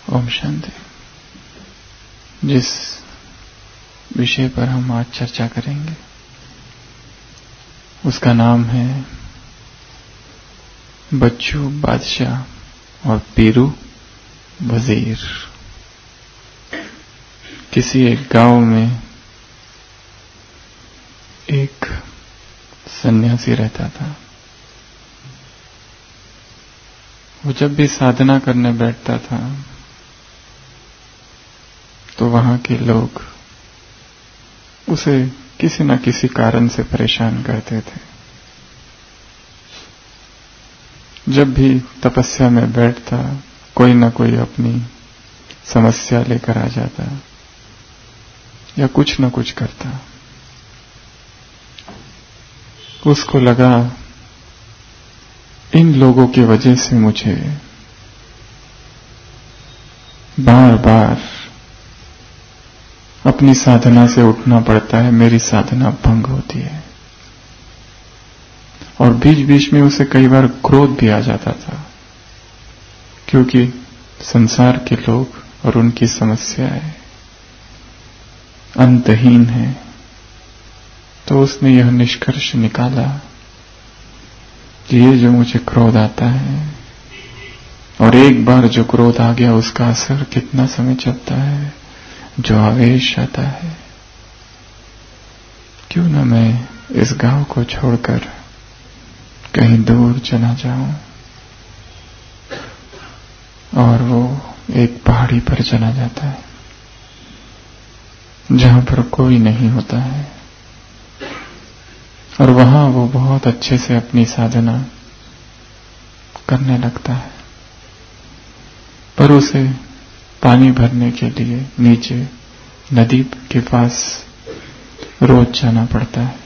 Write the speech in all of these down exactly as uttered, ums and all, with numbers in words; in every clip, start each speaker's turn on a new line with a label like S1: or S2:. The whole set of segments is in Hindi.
S1: ओम शांति। जिस विषय पर हम आज चर्चा करेंगे उसका नाम है बच्चू बादशाह और पीरू वजीर। किसी एक गांव में एक सन्यासी रहता था। वो जब भी साधना करने बैठता था तो वहां के लोग उसे किसी न किसी कारण से परेशान करते थे। जब भी तपस्या में बैठता कोई न कोई अपनी समस्या लेकर आ जाता या कुछ न कुछ करता। उसको लगा इन लोगों की वजह से मुझे बार बार अपनी साधना से उठना पड़ता है, मेरी साधना भंग होती है। और बीच बीच में उसे कई बार क्रोध भी आ जाता था, क्योंकि संसार के लोग और उनकी समस्याएं अंतहीन है। तो उसने यह निष्कर्ष निकाला कि ये जो मुझे क्रोध आता है और एक बार जो क्रोध आ गया उसका असर कितना समय चलता है, जो आवेश आता है, क्यों न मैं इस गांव को छोड़कर कहीं दूर चला जाऊं। और वो एक पहाड़ी पर चला जाता है जहां पर कोई नहीं होता है और वहां वो बहुत अच्छे से अपनी साधना करने लगता है। पर उसे पानी भरने के लिए नीचे नदी के पास रोज जाना पड़ता है।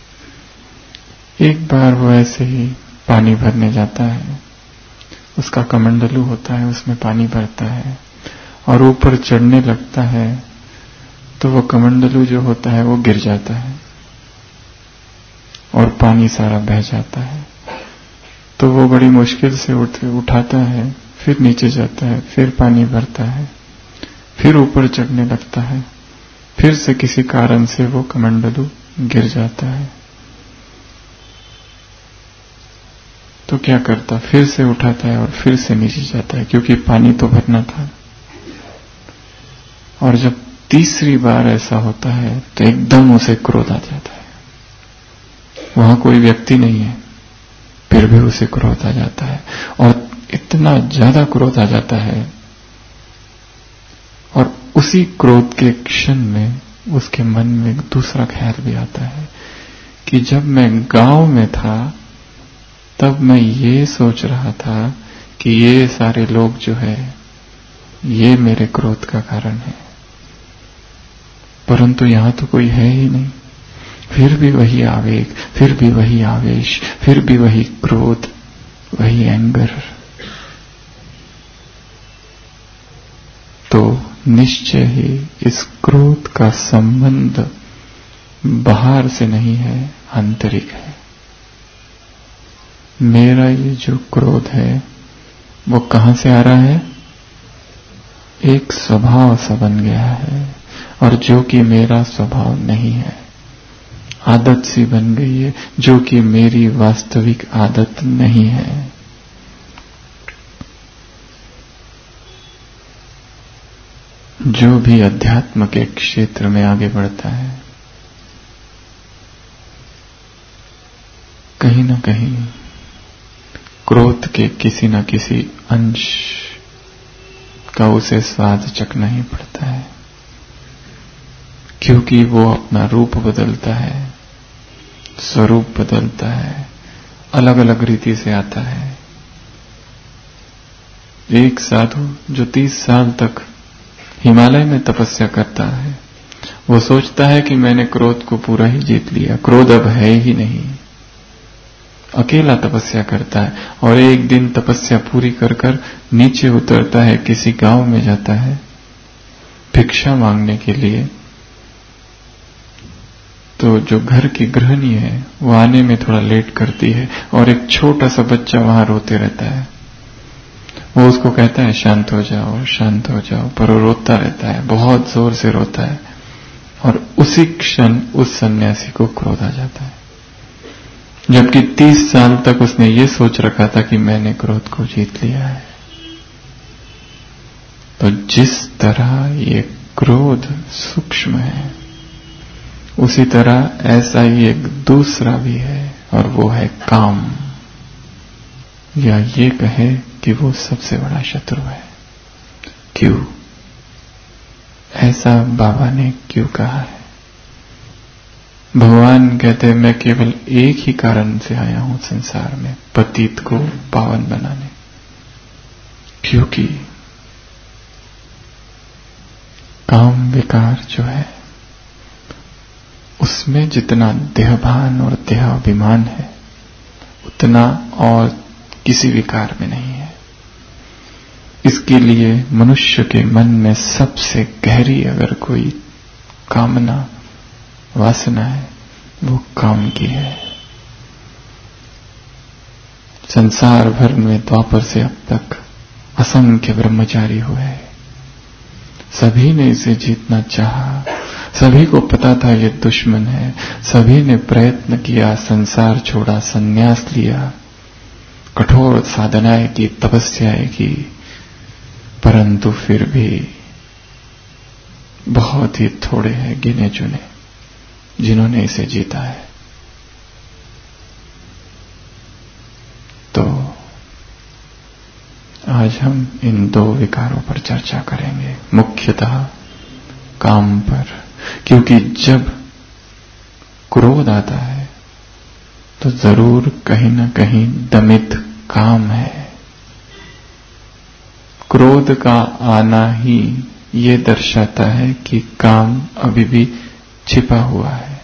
S1: एक बार वो ऐसे ही पानी भरने जाता है, उसका कमंडलू होता है, उसमें पानी भरता है और ऊपर चढ़ने लगता है तो वो कमंडलू जो होता है वो गिर जाता है और पानी सारा बह जाता है। तो वो बड़ी मुश्किल से उठ उठाता है, फिर नीचे जाता है, फिर पानी भरता है, फिर ऊपर चढ़ने लगता है, फिर से किसी कारण से वो कमंडलू गिर जाता है। तो क्या करता, फिर से उठाता है और फिर से नीचे जाता है, क्योंकि पानी तो भरना था। और जब तीसरी बार ऐसा होता है तो एकदम उसे क्रोध आ जाता है। वहां कोई व्यक्ति नहीं है, फिर भी उसे क्रोध आ जाता है और इतना ज्यादा क्रोध आ जाता है। और उसी क्रोध के क्षण में उसके मन में एक दूसरा ख्याल भी आता है कि जब मैं गांव में था तब मैं ये सोच रहा था कि ये सारे लोग जो है ये मेरे क्रोध का कारण है, परंतु यहां तो कोई है ही नहीं। फिर भी वही आवेग, फिर भी वही आवेश, फिर भी वही क्रोध, वही एंगर। तो निश्चय ही इस क्रोध का संबंध बाहर से नहीं है, आंतरिक है। मेरा ये जो क्रोध है वो कहां से आ रहा है? एक स्वभाव सा बन गया है, और जो कि मेरा स्वभाव नहीं है, आदत सी बन गई है जो कि मेरी वास्तविक आदत नहीं है। जो भी अध्यात्म के क्षेत्र में आगे बढ़ता है कहीं न कहीं क्रोध के किसी न किसी अंश का उसे स्वाद चखना ही पड़ता है, क्योंकि वो अपना रूप बदलता है, स्वरूप बदलता है, अलग अलग रीति से आता है। एक साधु जो तीस साल तक हिमालय में तपस्या करता है, वो सोचता है कि मैंने क्रोध को पूरा ही जीत लिया, क्रोध अब है ही नहीं। अकेला तपस्या करता है और एक दिन तपस्या पूरी कर कर नीचे उतरता है, किसी गांव में जाता है भिक्षा मांगने के लिए। तो जो घर की गृहिणी है वो आने में थोड़ा लेट करती है और एक छोटा सा बच्चा वहां रोते रहता है। वो उसको कहता है शांत हो जाओ, शांत हो जाओ, पर वो रोता रहता है, बहुत जोर से रोता है। और उसी क्षण उस सन्यासी को क्रोध आ जाता है, जबकि तीस साल तक उसने ये सोच रखा था कि मैंने क्रोध को जीत लिया है। तो जिस तरह ये क्रोध सूक्ष्म है, उसी तरह ऐसा ही एक दूसरा भी है, और वो है काम। या ये कहे कि वो सबसे बड़ा शत्रु है। क्यों? ऐसा बाबा ने क्यों कहा है? भगवान कहते हैं, मैं केवल एक ही कारण से आया हूं संसार में, पतित को पावन बनाने। क्योंकि काम विकार जो है, उसमें जितना देहभान और देहाभिमान है, उतना और किसी विकार में नहीं है। इसके लिए मनुष्य के मन में सबसे गहरी अगर कोई कामना, वासना है, वो काम की है। संसार भर में द्वापर से अब तक असंख्य ब्रह्मचारी हुए, सभी ने इसे जीतना चाहा, सभी को पता था ये दुश्मन है, सभी ने प्रयत्न किया, संसार छोड़ा, संन्यास लिया, कठोर साधनाएं की, तपस्याएं की, परंतु फिर भी बहुत ही थोड़े हैं गिने चुने जिन्होंने इसे जीता है। तो आज हम इन दो विकारों पर चर्चा करेंगे, मुख्यतः काम पर, क्योंकि जब क्रोध आता है तो जरूर कहीं ना कहीं दमित काम है। क्रोध का आना ही ये दर्शाता है कि काम अभी भी छिपा हुआ है।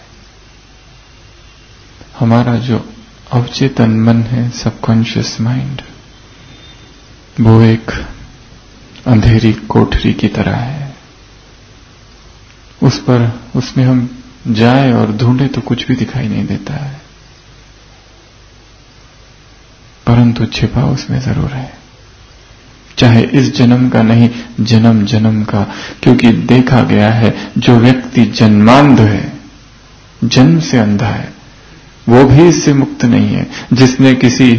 S1: हमारा जो अवचेतन मन है, सबकॉन्शियस माइंड, वो एक अंधेरी कोठरी की तरह है। उस पर उसमें हम जाए और ढूंढे तो कुछ भी दिखाई नहीं देता है, परंतु छिपा उसमें जरूर है, चाहे इस जन्म का नहीं, जन्म जन्म का। क्योंकि देखा गया है, जो व्यक्ति जन्मांध है, जन्म से अंधा है, वो भी इससे मुक्त नहीं है। जिसने किसी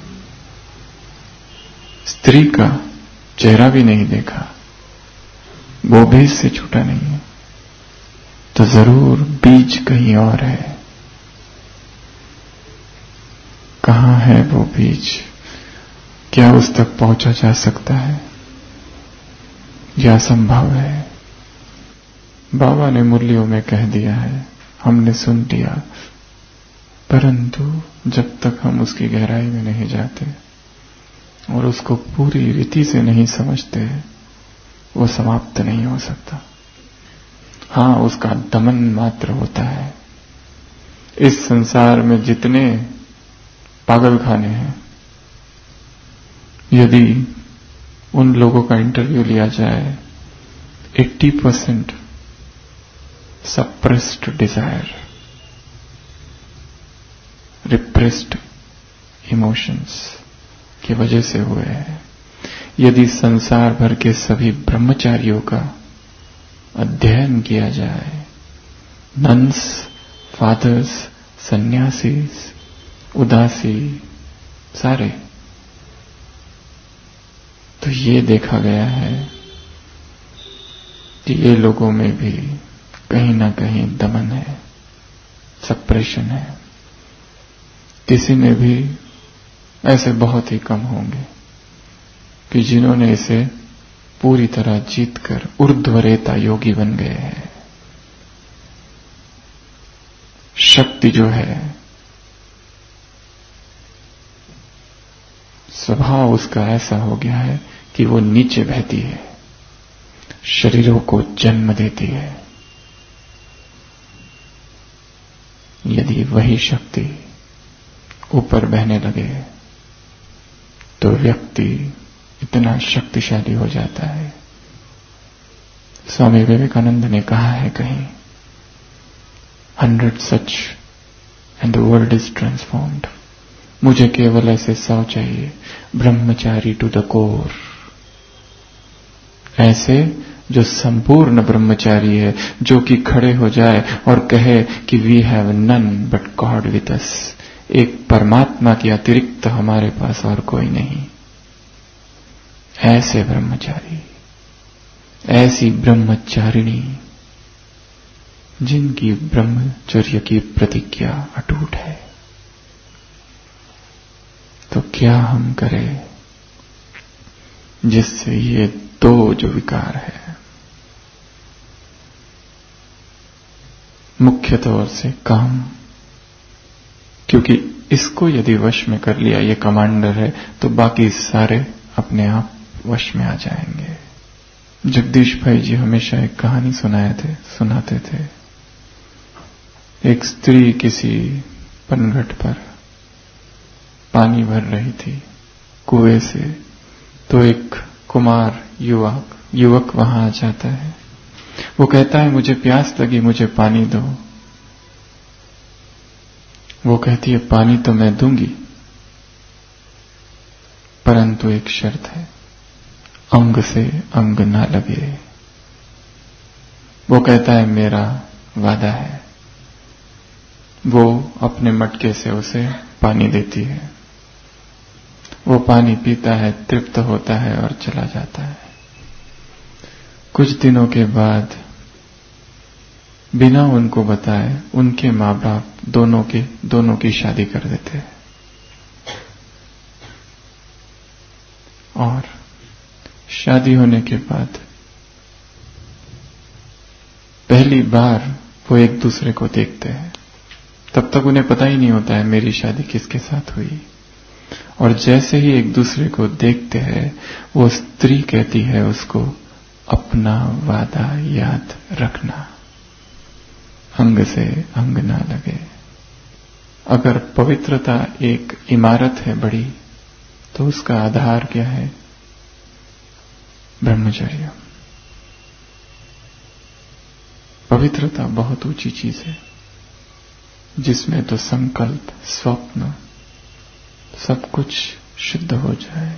S1: स्त्री का चेहरा भी नहीं देखा, वो भी इससे छूटा नहीं है। तो जरूर बीज कहीं और है। कहां है वो बीज? क्या उस तक पहुंचा जा सकता है या संभव है? बाबा ने मुरलियों में कह दिया है, हमने सुन लिया, परंतु जब तक हम उसकी गहराई में नहीं जाते और उसको पूरी रीति से नहीं समझते, वो समाप्त नहीं हो सकता। हां, उसका दमन मात्र होता है। इस संसार में जितने पागलखाने हैं, यदि उन लोगों का इंटरव्यू लिया जाए, अस्सी percent suppressed desire, repressed emotions की वजह से हुए हैं। यदि संसार भर के सभी ब्रह्मचारियों का अध्ययन किया जाए, नन्स, फादर्स, सन्यासीस, उदासी, सारे, तो ये देखा गया है कि ये लोगों में भी कहीं ना कहीं दमन है, सप्रेशन है। किसी में भी ऐसे बहुत ही कम होंगे कि जिन्होंने इसे पूरी तरह जीतकर ऊर्ध्वरेता योगी बन गए हैं। शक्ति जो है, स्वभाव उसका ऐसा हो गया है कि वो नीचे बहती है, शरीरों को जन्म देती है। यदि वही शक्ति ऊपर बहने लगे तो व्यक्ति इतना शक्तिशाली हो जाता है। स्वामी विवेकानंद ने कहा है कहीं, hundred such and the world is transformed. मुझे केवल ऐसे सौ चाहिए, ब्रह्मचारी टू द कोर, ऐसे जो संपूर्ण ब्रह्मचारी है, जो कि खड़े हो जाए और कहे कि we have none but God with us, एक परमात्मा के अतिरिक्त हमारे पास और कोई नहीं। ऐसे ब्रह्मचारी, ऐसी ब्रह्मचारिणी जिनकी ब्रह्मचर्य की प्रतिज्ञा अटूट है। तो क्या हम करें जिससे ये दो जो विकार है, मुख्य तौर से काम, क्योंकि इसको यदि वश में कर लिया, ये कमांडर है, तो बाकी सारे अपने आप वश में आ जाएंगे। जगदीश भाई जी हमेशा एक कहानी सुनाए थे सुनाते थे। एक स्त्री किसी पनघट पर पानी भर रही थी कुएं से, तो एक कुमार युवक युवक वहां आ जाता है। वो कहता है मुझे प्यास लगी, मुझे पानी दो। वो कहती है पानी तो मैं दूंगी, परंतु एक शर्त है, अंग से अंग ना लगे। वो कहता है मेरा वादा है। वो अपने मटके से उसे पानी देती है। वो पानी पीता है, तृप्त होता है और चला जाता है। कुछ दिनों के बाद बिना उनको बताए उनके माँ बाप दोनों के दोनों की शादी कर देते हैं। और शादी होने के बाद पहली बार वो एक दूसरे को देखते हैं। तब तक उन्हें पता ही नहीं होता है मेरी शादी किसके साथ हुई। और जैसे ही एक दूसरे को देखते हैं, वो स्त्री कहती है उसको, अपना वादा याद रखना, अंग से अंग ना लगे। अगर पवित्रता एक इमारत है बड़ी, तो उसका आधार क्या है? ब्रह्मचर्य। पवित्रता बहुत ऊंची चीज है, जिसमें तो संकल्प, स्वप्न, सब कुछ शुद्ध हो जाए।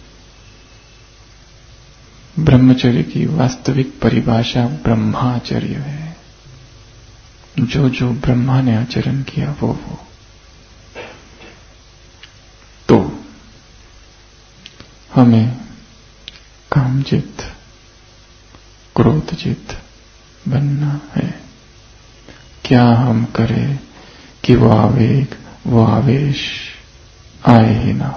S1: ब्रह्मचर्य की वास्तविक परिभाषा ब्रह्माचर्य है। जो जो ब्रह्मा ने आचरण किया वो वो तो हमें कामजित, क्रोधजित बनना है। क्या हम करें कि वो आवेग, वो आवेश आए ही ना।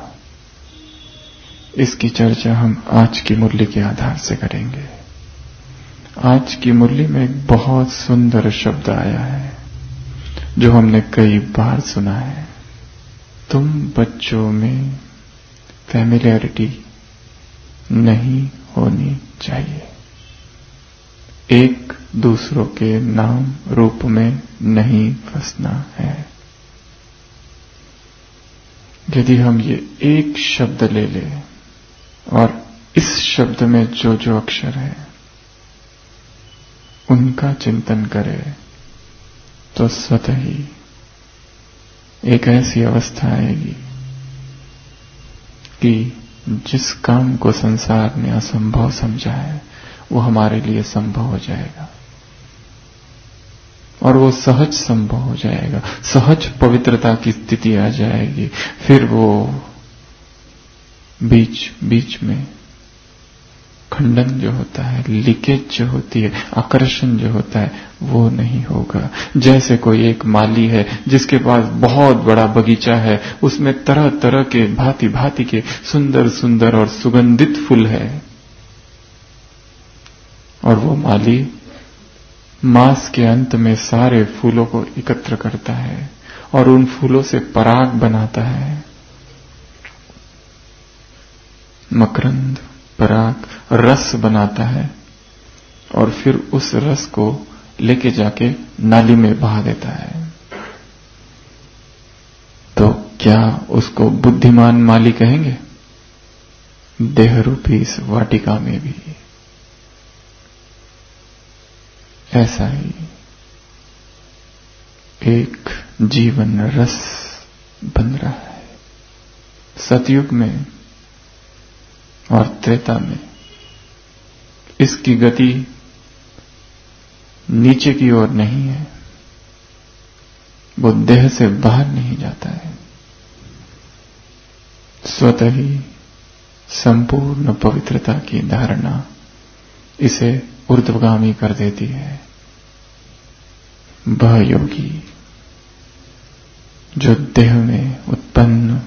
S1: इसकी चर्चा हम आज की मुरली के आधार से करेंगे। आज की मुरली में एक बहुत सुंदर शब्द आया है जो हमने कई बार सुना है। तुम बच्चों में फैमिलियरिटी नहीं होनी चाहिए, एक दूसरों के नाम रूप में नहीं फंसना है। यदि हम ये एक शब्द ले लें और इस शब्द में जो जो अक्षर है उनका चिंतन करें, तो स्वतः ही एक ऐसी अवस्था आएगी कि जिस काम को संसार ने असंभव समझा है वो हमारे लिए संभव हो जाएगा। और वो सहज संभव हो जाएगा, सहज पवित्रता की स्थिति आ जाएगी। फिर वो बीच बीच में खंडन जो होता है, लीकेज जो होती है, आकर्षण जो होता है, वो नहीं होगा। जैसे कोई एक माली है जिसके पास बहुत बड़ा बगीचा है, उसमें तरह तरह के भांति भांति के सुंदर सुंदर और सुगंधित फूल है, और वो माली मास के अंत में सारे फूलों को एकत्र करता है और उन फूलों से पराग बनाता है, मकरंद, पराग, रस बनाता है, और फिर उस रस को लेके जाके नाली में बहा देता है। तो क्या उसको बुद्धिमान माली कहेंगे? देह रूपी इस वाटिका में भी ऐसा ही एक जीवन रस बन रहा है। सतयुग में और त्रेता में इसकी गति नीचे की ओर नहीं है, वो देह से बाहर नहीं जाता है, स्वतः ही संपूर्ण पवित्रता की धारणा इसे ऊर्ध्वगामी कर देती है। वह योगी जो देह में उत्पन्न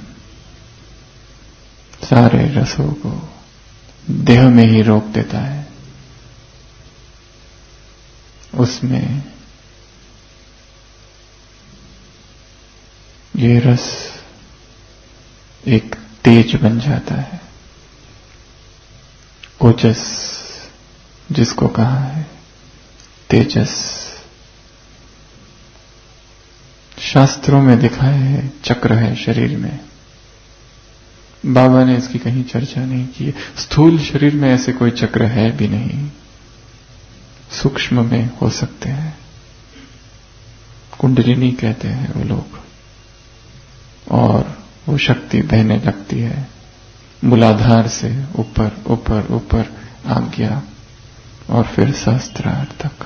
S1: सारे रसों को देह में ही रोक देता है, उसमें ये रस एक तेज बन जाता है। ओजस जिसको कहा है, तेजस। शास्त्रों में दिखाया है चक्र है शरीर में, बाबा ने इसकी कहीं चर्चा नहीं की है। स्थूल शरीर में ऐसे कोई चक्र है भी नहीं, सूक्ष्म में हो सकते हैं, कुंडलिनी कहते हैं वो लोग, और वो शक्ति बहने लगती है मूलाधार से ऊपर ऊपर ऊपर आज्ञा और फिर सहस्त्रार तक।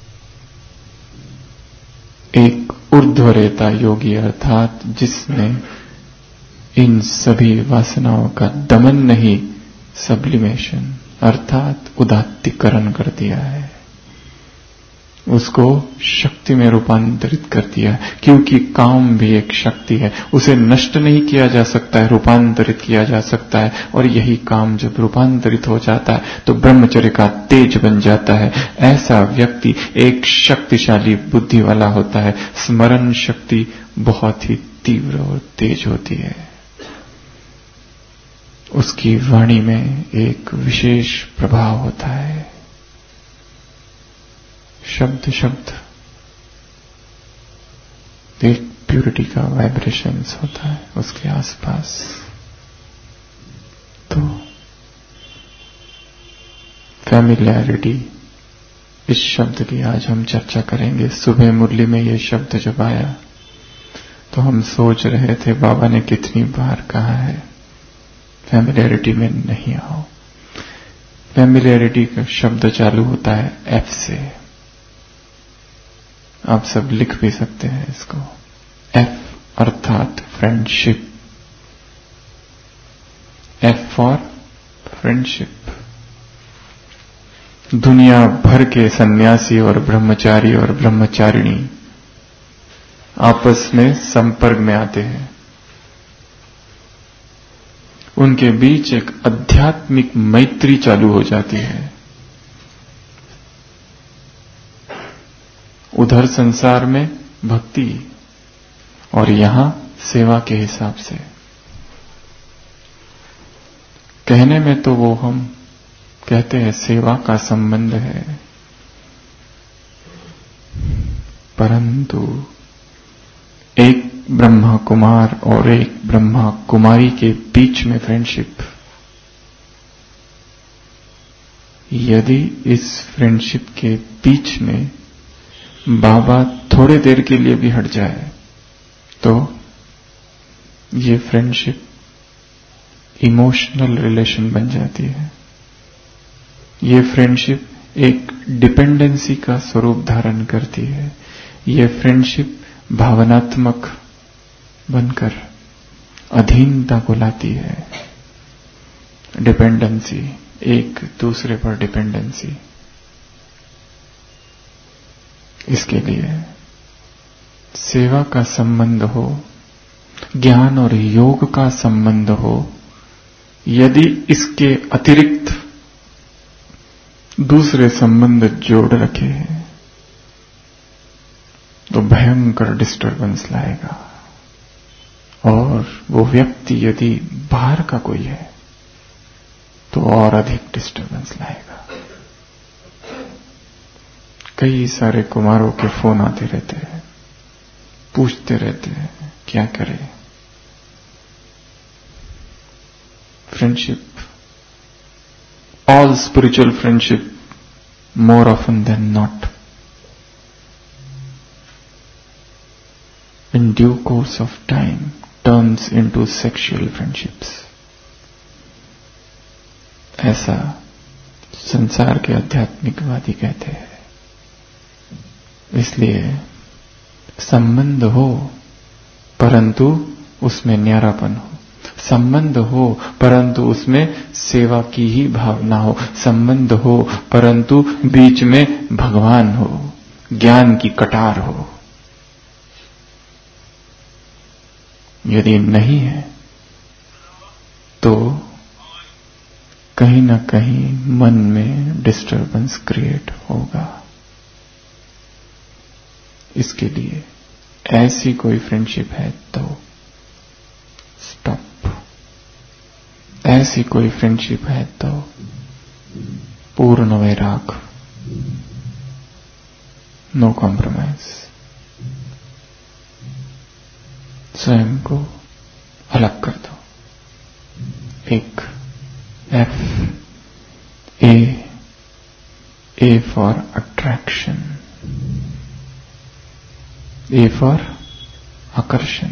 S1: एक ऊर्ध्वरेता योगी अर्थात जिसने इन सभी वासनाओं का दमन नहीं, सब्लिमेशन अर्थात उदात्तीकरण कर दिया है, उसको शक्ति में रूपांतरित कर दिया है। क्योंकि काम भी एक शक्ति है, उसे नष्ट नहीं किया जा सकता है, रूपांतरित किया जा सकता है। और यही काम जब रूपांतरित हो जाता है तो ब्रह्मचर्य का तेज बन जाता है। ऐसा व्यक्ति एक शक्तिशाली बुद्धि वाला होता है। स्मरण शक्ति बहुत ही तीव्र और तेज होती है। उसकी वाणी में एक विशेष प्रभाव होता है। शब्द शब्द एक प्यूरिटी का वाइब्रेशंस होता है उसके आसपास। तो फैमिलियरिटी इस शब्द की आज हम चर्चा करेंगे। सुबह मुरली में ये शब्द जब आया तो हम सोच रहे थे बाबा ने कितनी बार कहा है फैमिलियरिटी में नहीं आओ। फैमिलियरिटी का शब्द चालू होता है एफ से, आप सब लिख भी सकते हैं इसको। एफ अर्थात फ्रेंडशिप, एफ फॉर फ्रेंडशिप। दुनिया भर के सन्यासी और ब्रह्मचारी और ब्रह्मचारिणी आपस में संपर्क में आते हैं, उनके बीच एक आध्यात्मिक मैत्री चालू हो जाती है। उधर संसार में भक्ति और यहां सेवा के हिसाब से। कहने में तो वो हम कहते हैं सेवा का संबंध है, परंतु एक ब्रह्मा कुमार और एक ब्रह्मा कुमारी के बीच में फ्रेंडशिप, यदि इस फ्रेंडशिप के बीच में बाबा थोड़े देर के लिए भी हट जाए तो ये फ्रेंडशिप इमोशनल रिलेशन बन जाती है। ये फ्रेंडशिप एक डिपेंडेंसी का स्वरूप धारण करती है। ये फ्रेंडशिप भावनात्मक बनकर अधीनता को लाती है। डिपेंडेंसी, एक दूसरे पर डिपेंडेंसी। इसके लिए सेवा का संबंध हो, ज्ञान और योग का संबंध हो, यदि इसके अतिरिक्त दूसरे संबंध जोड़ रखे हैं तो भयंकर डिस्टर्बेंस लाएगा। और वो व्यक्ति यदि बाहर का कोई है तो और अधिक डिस्टर्बेंस लाएगा। कई सारे कुमारों के फोन आते रहते हैं, पूछते रहते हैं क्या करें। Friendship, all spiritual friendship more often than not in due course of time turns into sexual friendships. ऐसा संसार के आध्यात्मिकवादी कहते हैं। इसलिए संबंध हो परंतु उसमें न्यारापन हो, संबंध हो परंतु उसमें सेवा की ही भावना हो, संबंध हो परंतु बीच में भगवान हो, ज्ञान की कटार हो। यदि नहीं है तो कहीं ना कहीं मन में डिस्टरबेंस क्रिएट होगा। इसके लिए ऐसी कोई फ्रेंडशिप है तो स्टॉप, ऐसी कोई फ्रेंडशिप है तो पूर्ण वैराग, नो कॉम्प्रोमाइज। स्वयं को अलग कर दो। एक F, A, A for attraction, A for आकर्षण।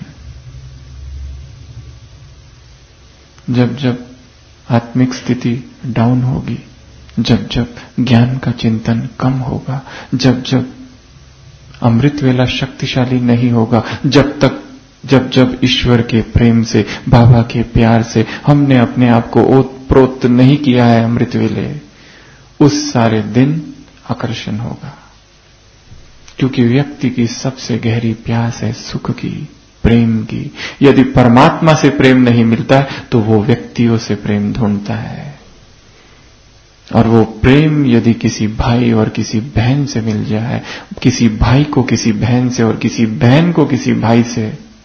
S1: जब जब आत्मिक स्थिति डाउन होगी, जब जब ज्ञान का चिंतन कम होगा, जब जब अमृत वेला शक्तिशाली नहीं होगा, जब तक जब जब ईश्वर के प्रेम से, बाबा के प्यार से हमने अपने आप को ओतप्रोत नहीं किया है अमृत वेले, उस सारे दिन आकर्षण होगा। क्योंकि व्यक्ति की सबसे गहरी प्यास है सुख की, प्रेम की। यदि परमात्मा से प्रेम नहीं मिलता है तो वो व्यक्तियों से प्रेम ढूंढता है, और वो प्रेम यदि किसी भाई और किसी बहन से मिल जाए, किसी भाई को किसी बहन से और किसी बहन को किसी भाई से,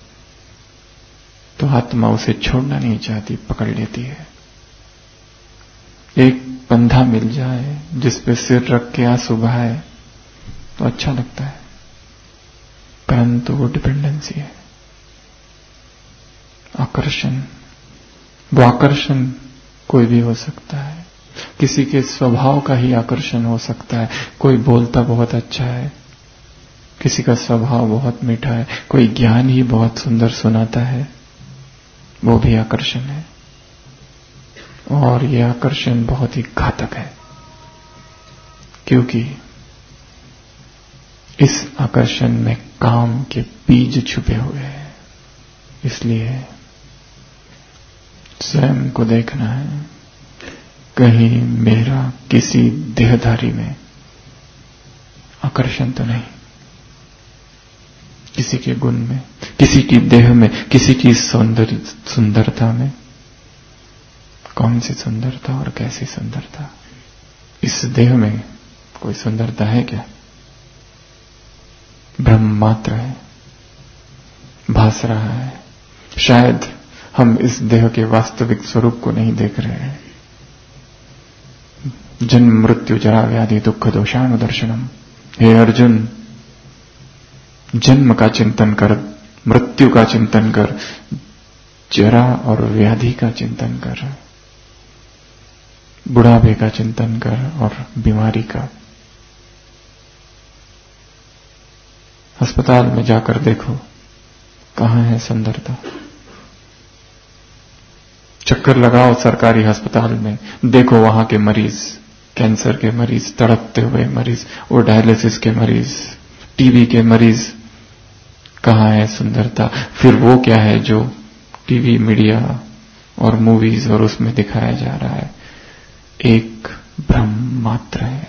S1: तो आत्मा उसे छोड़ना नहीं चाहती, पकड़ लेती है। एक बंधा मिल जाए जिस पे सिर रख के आंसू बहाए तो अच्छा लगता है, परंतु वो डिपेंडेंसी है, आकर्षण। वो आकर्षण कोई भी हो सकता है, किसी के स्वभाव का ही आकर्षण हो सकता है। कोई बोलता बहुत अच्छा है, किसी का स्वभाव बहुत मीठा है, कोई ज्ञान ही बहुत सुंदर सुनाता है, वो भी आकर्षण है। और ये आकर्षण बहुत ही घातक है, क्योंकि इस आकर्षण में काम के बीज छुपे हुए हैं। इसलिए स्वयं को देखना है, कहीं मेरा किसी देहधारी में आकर्षण तो नहीं, किसी के गुण में, किसी की देह में, किसी की सौंदर्य सुंदरता में। कौन सी सुंदरता और कैसी सुंदरता? इस देह में कोई सुंदरता है क्या? ब्रह्म मात्र है, भास रहा है। शायद हम इस देह के वास्तविक स्वरूप को नहीं देख रहे हैं। जन्म मृत्यु जरा व्याधि दुख दोषाणु दर्शनम। हे अर्जुन, जन्म का चिंतन कर, मृत्यु का चिंतन कर, जरा और व्याधि का चिंतन कर, बुढ़ापे का चिंतन कर और बीमारी का। अस्पताल में जाकर देखो, कहां है सुंदरता? चक्कर लगाओ सरकारी अस्पताल में, देखो वहां के मरीज, कैंसर के मरीज, तड़पते हुए मरीज, और डायलिसिस के मरीज, टीबी के मरीज। कहां है सुंदरता? फिर वो क्या है जो टीवी, मीडिया और मूवीज और उसमें दिखाया जा रहा है? एक भ्रम मात्र है।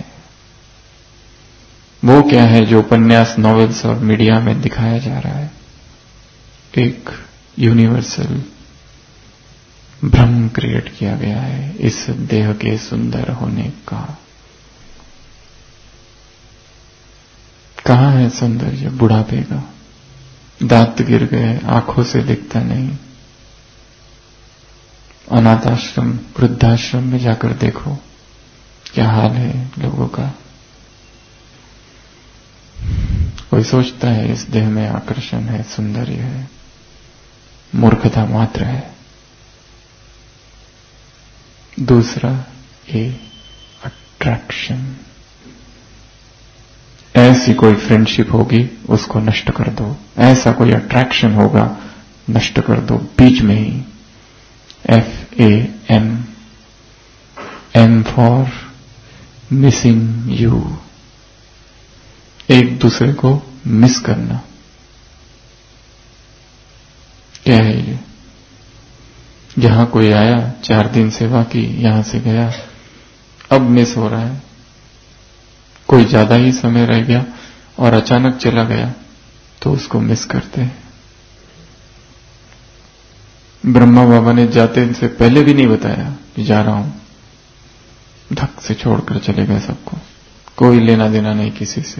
S1: वो क्या है जो उपन्यास, नॉवेल्स और मीडिया में दिखाया जा रहा है? एक यूनिवर्सल भ्रम क्रिएट किया गया है इस देह के सुंदर होने का। कहां है सौंदर्य बुढ़ापे का? दांत गिर गए, आंखों से दिखता नहीं। अनाथ आश्रम, वृद्धाश्रम में जाकर देखो क्या हाल है लोगों का। कोई सोचता है इस देह में आकर्षण है, सौंदर्य है, मूर्खता मात्र है। दूसरा ए अट्रैक्शन। ऐसी कोई फ्रेंडशिप होगी उसको नष्ट कर दो। ऐसा कोई अट्रैक्शन होगा नष्ट कर दो बीच में ही। F A M, M for missing you, एक दूसरे को मिस करना। क्या है ये? यहां कोई आया, चार दिन सेवा की, यहां से गया, अब मिस हो रहा है। कोई ज्यादा ही समय रह गया और अचानक चला गया तो उसको मिस करते हैं। ब्रह्मा बाबा ने जाते से पहले भी नहीं बताया कि जा रहा हूं, धक से छोड़कर चले गए सबको, कोई लेना देना नहीं किसी से।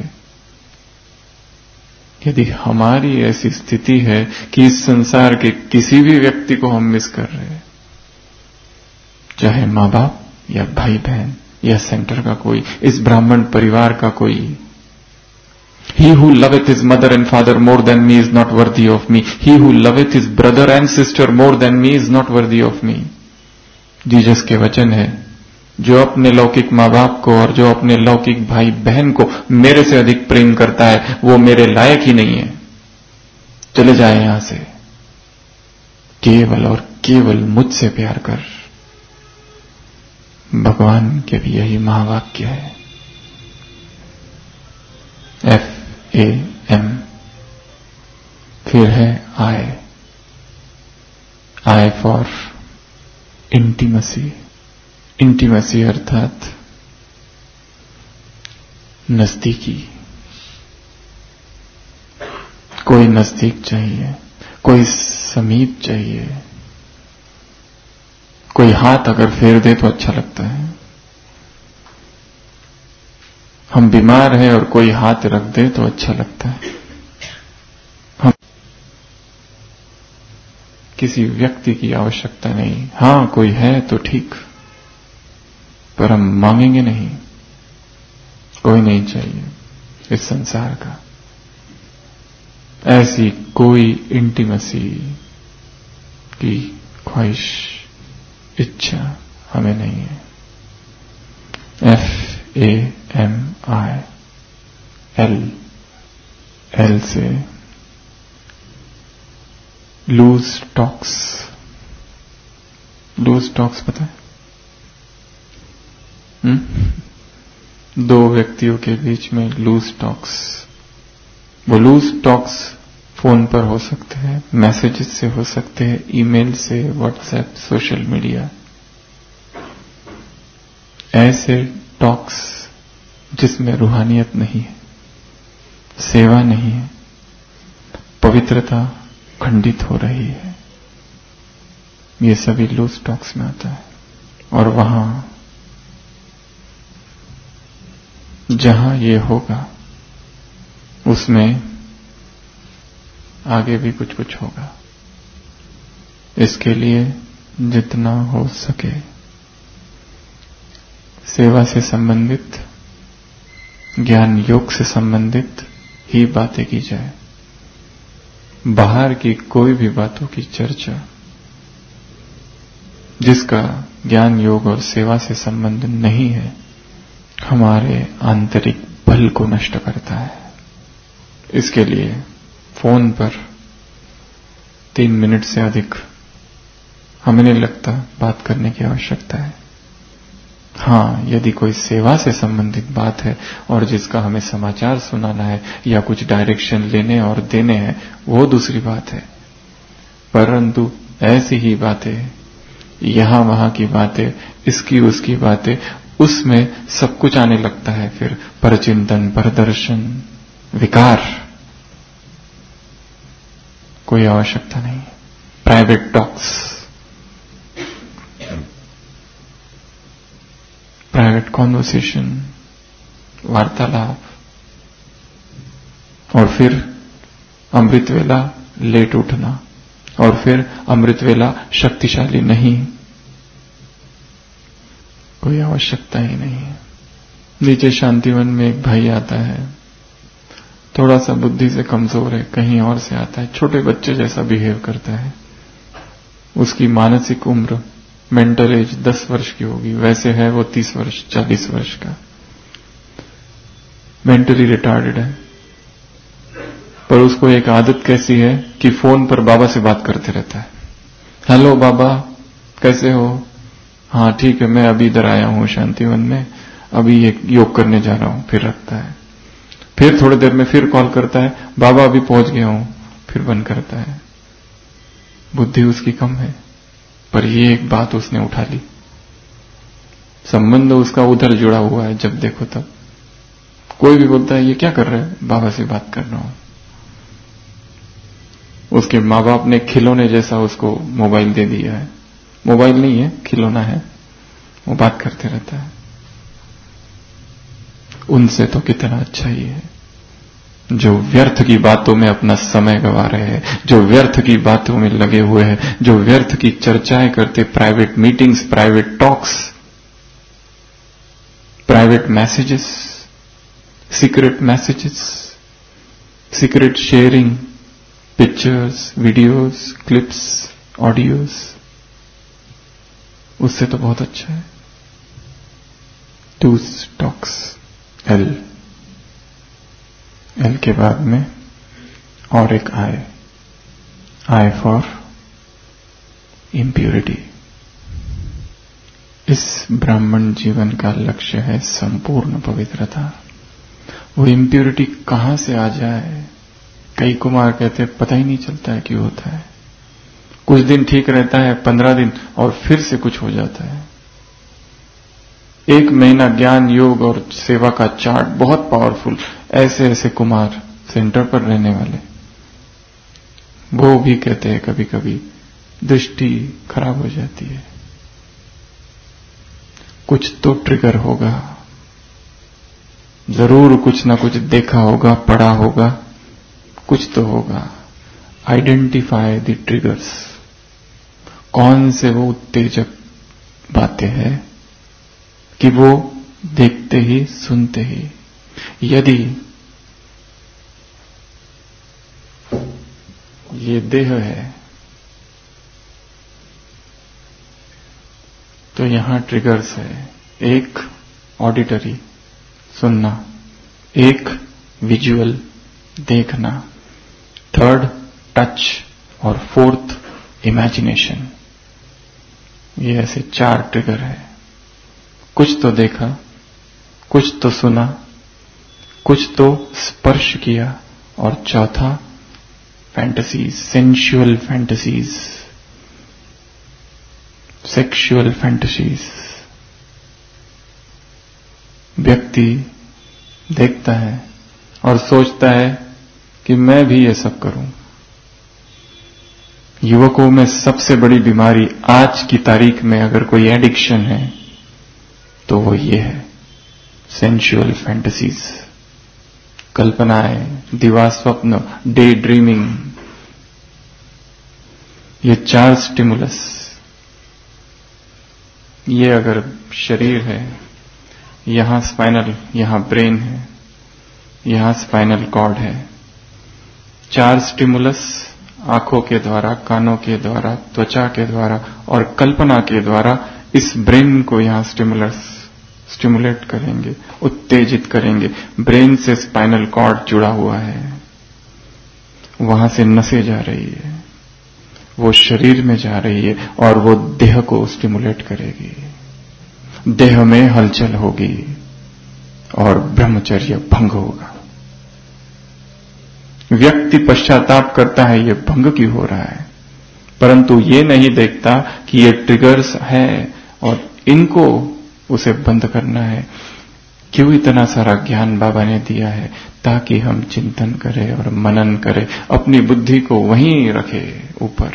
S1: यदि हमारी ऐसी स्थिति है कि इस संसार के किसी भी व्यक्ति को हम मिस कर रहे हैं, चाहे मां बाप या भाई बहन या सेंटर का कोई, इस ब्राह्मण परिवार का कोई, he who loveth his mother and father more than me is not worthy of me, he who loveth his brother and sister more than me is not worthy of me। Jesus के वचन है, जो अपने लौकिक माँ बाप को और जो अपने लौकिक भाई बहन को मेरे से अधिक प्रेम करता है वो मेरे लायक ही नहीं है, चले जाए यहां से, केवल और केवल मुझसे प्यार कर। भगवान के भी यही महावाक्य है। एफ ए एम, फिर है I, I for intimacy. Intimacy अर्थात नजदीकी। कोई नजदीक चाहिए, कोई समीप चाहिए, कोई हाथ अगर फेर दे तो अच्छा लगता है। हम बीमार हैं और कोई हाथ रख दे तो अच्छा लगता है। हम किसी व्यक्ति की आवश्यकता नहीं, हां कोई है तो ठीक, पर हम मांगेंगे नहीं। कोई नहीं चाहिए इस संसार का, ऐसी कोई इंटीमेसी की ख्वाहिश, इच्छा हमें नहीं है। F A M I, L, L से लूज टॉक्स। लूज टॉक्स पता है? हुँ? दो व्यक्तियों के बीच में लूज टॉक्स। वो लूज टॉक्स फोन पर हो सकते हैं, मैसेजेस से हो सकते हैं, ईमेल से, व्हाट्सएप, सोशल मीडिया। ऐसे टॉक्स जिसमें रूहानियत नहीं है, सेवा नहीं है, पवित्रता खंडित हो रही है, ये सभी लूज टॉक्स में आता है। और वहां जहां ये होगा उसमें आगे भी कुछ कुछ होगा। इसके लिए जितना हो सके सेवा से संबंधित, ज्ञान योग से संबंधित ही बातें की जाए। बाहर की कोई भी बातों की चर्चा जिसका ज्ञान योग और सेवा से संबंध नहीं है, हमारे आंतरिक बल को नष्ट करता है। इसके लिए फोन पर तीन मिनट से अधिक हमें नहीं लगता बात करने की आवश्यकता है। हां, यदि कोई सेवा से संबंधित बात है और जिसका हमें समाचार सुनाना है या कुछ डायरेक्शन लेने और देने हैं, वो दूसरी बात है। परंतु ऐसी ही बातें, यहां वहां की बातें, इसकी उसकी बातें, उसमें सब कुछ आने लगता है। फिर परचिंतन, परदर्शन, विकार, कोई आवश्यकता नहीं। प्राइवेट टॉक्स, प्राइवेट कॉन्वर्सेशन, वार्तालाप, और फिर अमृत वेला लेट उठना, और फिर अमृत वेला शक्तिशाली नहीं, कोई आवश्यकता ही नहीं है। नीचे शांतिवन में एक भाई आता है, थोड़ा सा बुद्धि से कमजोर है, कहीं और से आता है, छोटे बच्चे जैसा बिहेव करता है। उसकी मानसिक उम्र, मेंटल एज दस वर्ष की होगी, वैसे है वो तीस वर्ष, चालीस वर्ष का। मेंटली रिटार्डेड है। पर उसको एक आदत कैसी है कि फोन पर बाबा से बात करते रहता है। हेलो बाबा, कैसे हो? हाँ ठीक है, मैं अभी इधर आया हूं शांतिवन में, अभी ये योग करने जा रहा हूं। फिर रखता है। फिर थोड़ी देर में फिर कॉल करता है, बाबा अभी पहुंच गया हूं। फिर बंद करता है। बुद्धि उसकी कम है, पर ये एक बात उसने उठा ली। संबंध उसका उधर जुड़ा हुआ है, जब देखो तब। कोई भी बोलता है ये क्या कर रहे हैं? बाबा से बात कर रहा हूं। उसके माँ बाप ने खिलौने जैसा उसको मोबाइल दे दिया है। मोबाइल नहीं है, खिलौना है, वो बात करते रहता है। उनसे तो कितना अच्छा ही है जो व्यर्थ की बातों में अपना समय गंवा रहे हैं, जो व्यर्थ की बातों में लगे हुए हैं, जो व्यर्थ की चर्चाएं करते, private meetings, private talks, private messages, secret messages, secret sharing, pictures, videos, clips, audios, उससे तो बहुत अच्छा है। टू टॉक्स, एल एल के बाद में और एक आई, आई फॉर इम्प्योरिटी। इस ब्राह्मण जीवन का लक्ष्य है संपूर्ण पवित्रता। वो इम्प्योरिटी कहां से आ जाए? कई कुमार कहते हैं पता ही नहीं चलता है क्यों होता है। कुछ दिन ठीक रहता है, पंद्रह दिन, और फिर से कुछ हो जाता है। एक महीना ज्ञान, योग और सेवा का चार्ट बहुत पावरफुल। ऐसे ऐसे कुमार सेंटर पर रहने वाले, वो भी कहते हैं कभी कभी दृष्टि खराब हो जाती है। कुछ तो ट्रिगर होगा, जरूर कुछ ना कुछ देखा होगा, पढ़ा होगा, कुछ तो होगा। Identify the triggers. कौन से वो उत्तेजक बातें हैं कि वो देखते ही सुनते ही, यदि ये देह है तो यहां ट्रिगर्स है। एक ऑडिटरी, सुनना, एक विजुअल, देखना, थर्ड टच, और फोर्थ इमेजिनेशन। ये ऐसे चार ट्रिगर है। कुछ तो देखा, कुछ तो सुना, कुछ तो स्पर्श किया, और चौथा fantasies, sensual fantasies, sexual fantasies. व्यक्ति देखता है और सोचता है कि मैं भी ये सब करूं। युवकों में सबसे बड़ी बीमारी आज की तारीख में अगर कोई एडिक्शन है तो वो ये है, सेंशुअल फैंटेसीज, कल्पनाएं, दिवा स्वप्न, डे ड्रीमिंग। ये चार स्टिमुलस, ये अगर शरीर है, यहां स्पाइनल, यहां ब्रेन है, यहां स्पाइनल कॉर्ड है। चार स्टिमुलस आंखों के द्वारा, कानों के द्वारा, त्वचा के द्वारा और कल्पना के द्वारा इस ब्रेन को यहां स्टिमुलस स्टिमुलेट करेंगे, उत्तेजित करेंगे। ब्रेन से स्पाइनल कॉर्ड जुड़ा हुआ है, वहां से नसें जा रही है, वो शरीर में जा रही है और वो देह को स्टिमुलेट करेगी। देह में हलचल होगी और ब्रह्मचर्य भंग होगा। व्यक्ति पश्चाताप करता है ये भंग क्यों हो रहा है, परंतु ये नहीं देखता कि ये ट्रिगर्स है और इनको उसे बंद करना है। क्यों इतना सारा ज्ञान बाबा ने दिया है? ताकि हम चिंतन करें और मनन करें, अपनी बुद्धि को वहीं रखें ऊपर,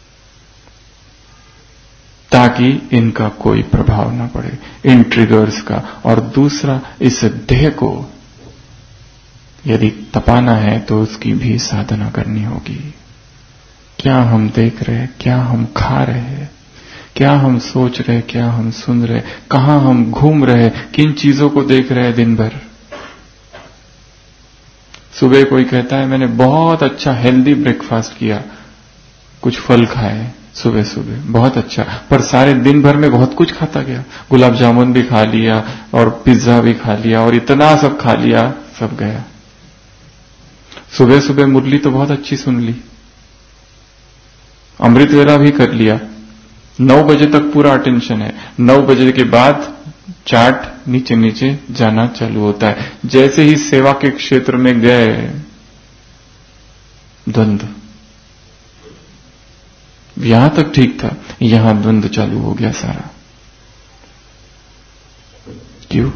S1: ताकि इनका कोई प्रभाव ना पड़े, इन ट्रिगर्स का। और दूसरा, इस देह को यदि तपाना है तो उसकी भी साधना करनी होगी। क्या हम देख रहे हैं, क्या हम खा रहे हैं, क्या हम सोच रहे, क्या हम सुन रहे, कहां हम घूम रहे, किन चीजों को देख रहे हैं दिन भर। सुबह कोई कहता है मैंने बहुत अच्छा हेल्दी ब्रेकफास्ट किया, कुछ फल खाए सुबह सुबह, बहुत अच्छा, पर सारे दिन भर में बहुत कुछ खाता गया। गुलाब जामुन भी खा लिया और पिज्जा भी खा लिया और इतना सब खा लिया, सब गया। सुबह सुबह मुरली तो बहुत अच्छी सुन ली, अमृत वेला भी कर लिया, नौ बजे तक पूरा अटेंशन है, नौ बजे के बाद चार्ट नीचे नीचे जाना चालू होता है। जैसे ही सेवा के क्षेत्र में गए, द्वंद्व, यहां तक ठीक था, यहां द्वंद्व चालू हो गया सारा। क्यों?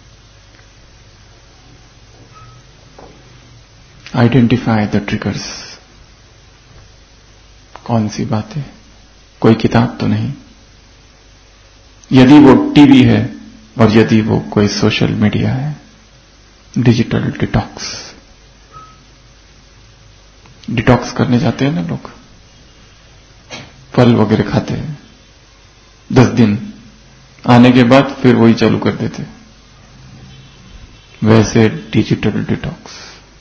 S1: Identify the triggers. कौन सी बातें? कोई किताब तो नहीं, यदि वो टीवी है और यदि वो कोई सोशल मीडिया है, डिजिटल डिटॉक्स। डिटॉक्स करने जाते हैं ना लोग, फल वगैरह खाते हैं, दस दिन आने के बाद फिर वही चालू कर देते, वैसे डिजिटल डिटॉक्स।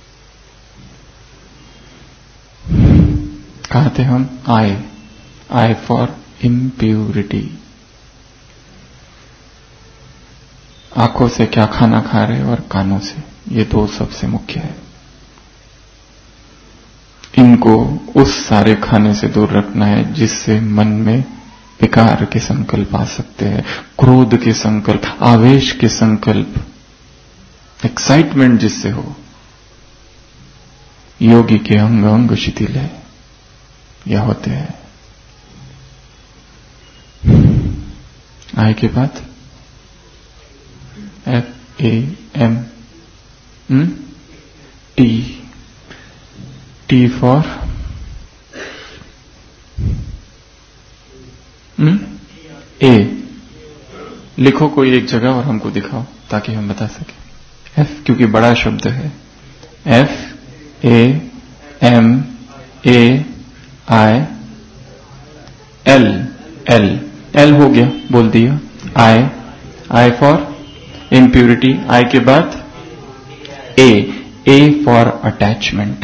S1: कहा थे हम? I I for impurity. आंखों से क्या खाना खा रहे और कानों से, ये दो सबसे मुख्य है। इनको उस सारे खाने से दूर रखना है जिससे मन में विकार के संकल्प आ सकते हैं, क्रोध के संकल्प, आवेश के संकल्प, एक्साइटमेंट जिससे हो। योगी के अंग अंग शिथिल है, यह होते हैं। आय के बाद F A M T, T for A. लिखो कोई एक जगह और हमको दिखाओ ताकि हम बता सकें। एफ क्योंकि बड़ा शब्द है। F A M A I L, L L हो गया, बोल दिया। आई आई फॉर इम्प्यूरिटी, आई के बाद ए, ए फॉर अटैचमेंट।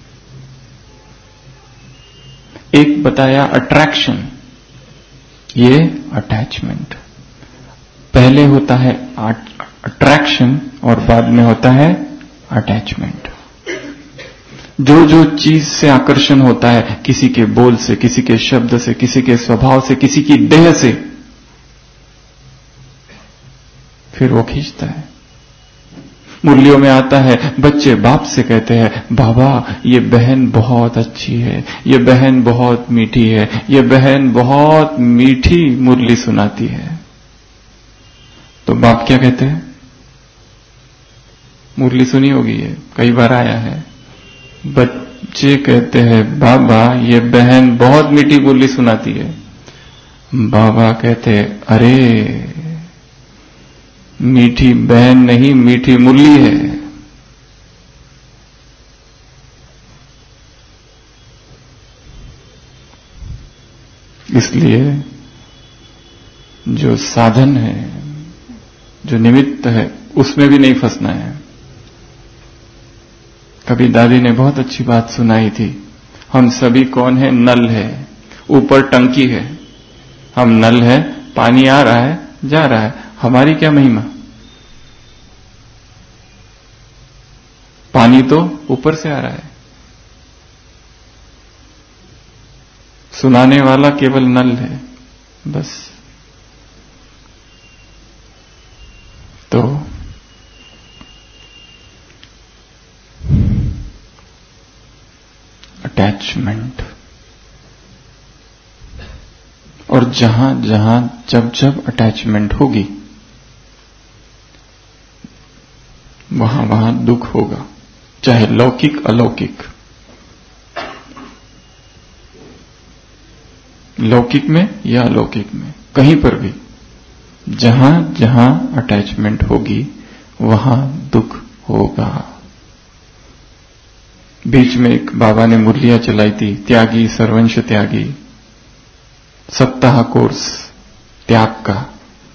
S1: एक बताया अट्रैक्शन, ये अटैचमेंट। पहले होता है अट्रैक्शन और बाद में होता है अटैचमेंट। जो जो चीज से आकर्षण होता है, किसी के बोल से, किसी के शब्द से, किसी के स्वभाव से, किसी की देह से, फिर वो खींचता है। मुरलियों में आता है, बच्चे बाप से कहते हैं, बाबा ये बहन बहुत अच्छी है, ये बहन बहुत मीठी है, ये बहन बहुत मीठी मुरली सुनाती है। तो बाप क्या कहते हैं? मुरली सुनी होगी, ये कई बार आया है। बच्चे कहते हैं, बाबा ये बहन बहुत मीठी मुरली सुनाती है। बाबा कहते हैं, अरे मीठी बहन नहीं, मीठी मुरली है। इसलिए जो साधन है, जो निमित्त है, उसमें भी नहीं फंसना है। कभी दादी ने बहुत अच्छी बात सुनाई थी, हम सभी कौन है? नल है, ऊपर टंकी है, हम नल है, पानी आ रहा है जा रहा है, हमारी क्या महिमा? पानी तो ऊपर से आ रहा है, सुनाने वाला केवल नल है, बस। तो अटैचमेंट, और जहां जहां जब जब अटैचमेंट होगी वहां वहां दुख होगा, चाहे लौकिक अलौकिक। लौकिक में या अलौकिक में, कहीं पर भी जहां जहां अटैचमेंट होगी वहां दुख होगा। बीच में एक बाबा ने मुरलियां चलाई थी, त्यागी सर्वंश त्यागी, सप्ताह कोर्स त्याग का।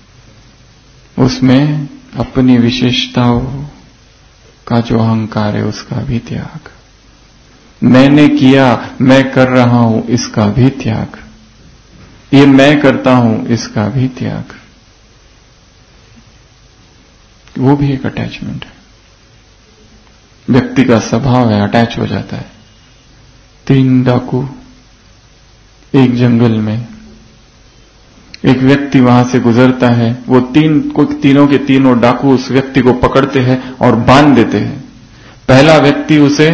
S1: उसमें अपनी विशेषताओं का जो अहंकार है उसका भी त्याग, मैंने किया, मैं कर रहा हूं, इसका भी त्याग, ये मैं करता हूं, इसका भी त्याग। वो भी एक अटैचमेंट है। व्यक्ति का स्वभाव है, अटैच हो जाता है। तीन डाकू एक जंगल में, एक व्यक्ति वहां से गुजरता है, वो तीन को तीनों के तीनों डाकू उस व्यक्ति को पकड़ते हैं और बांध देते हैं। पहला व्यक्ति उसे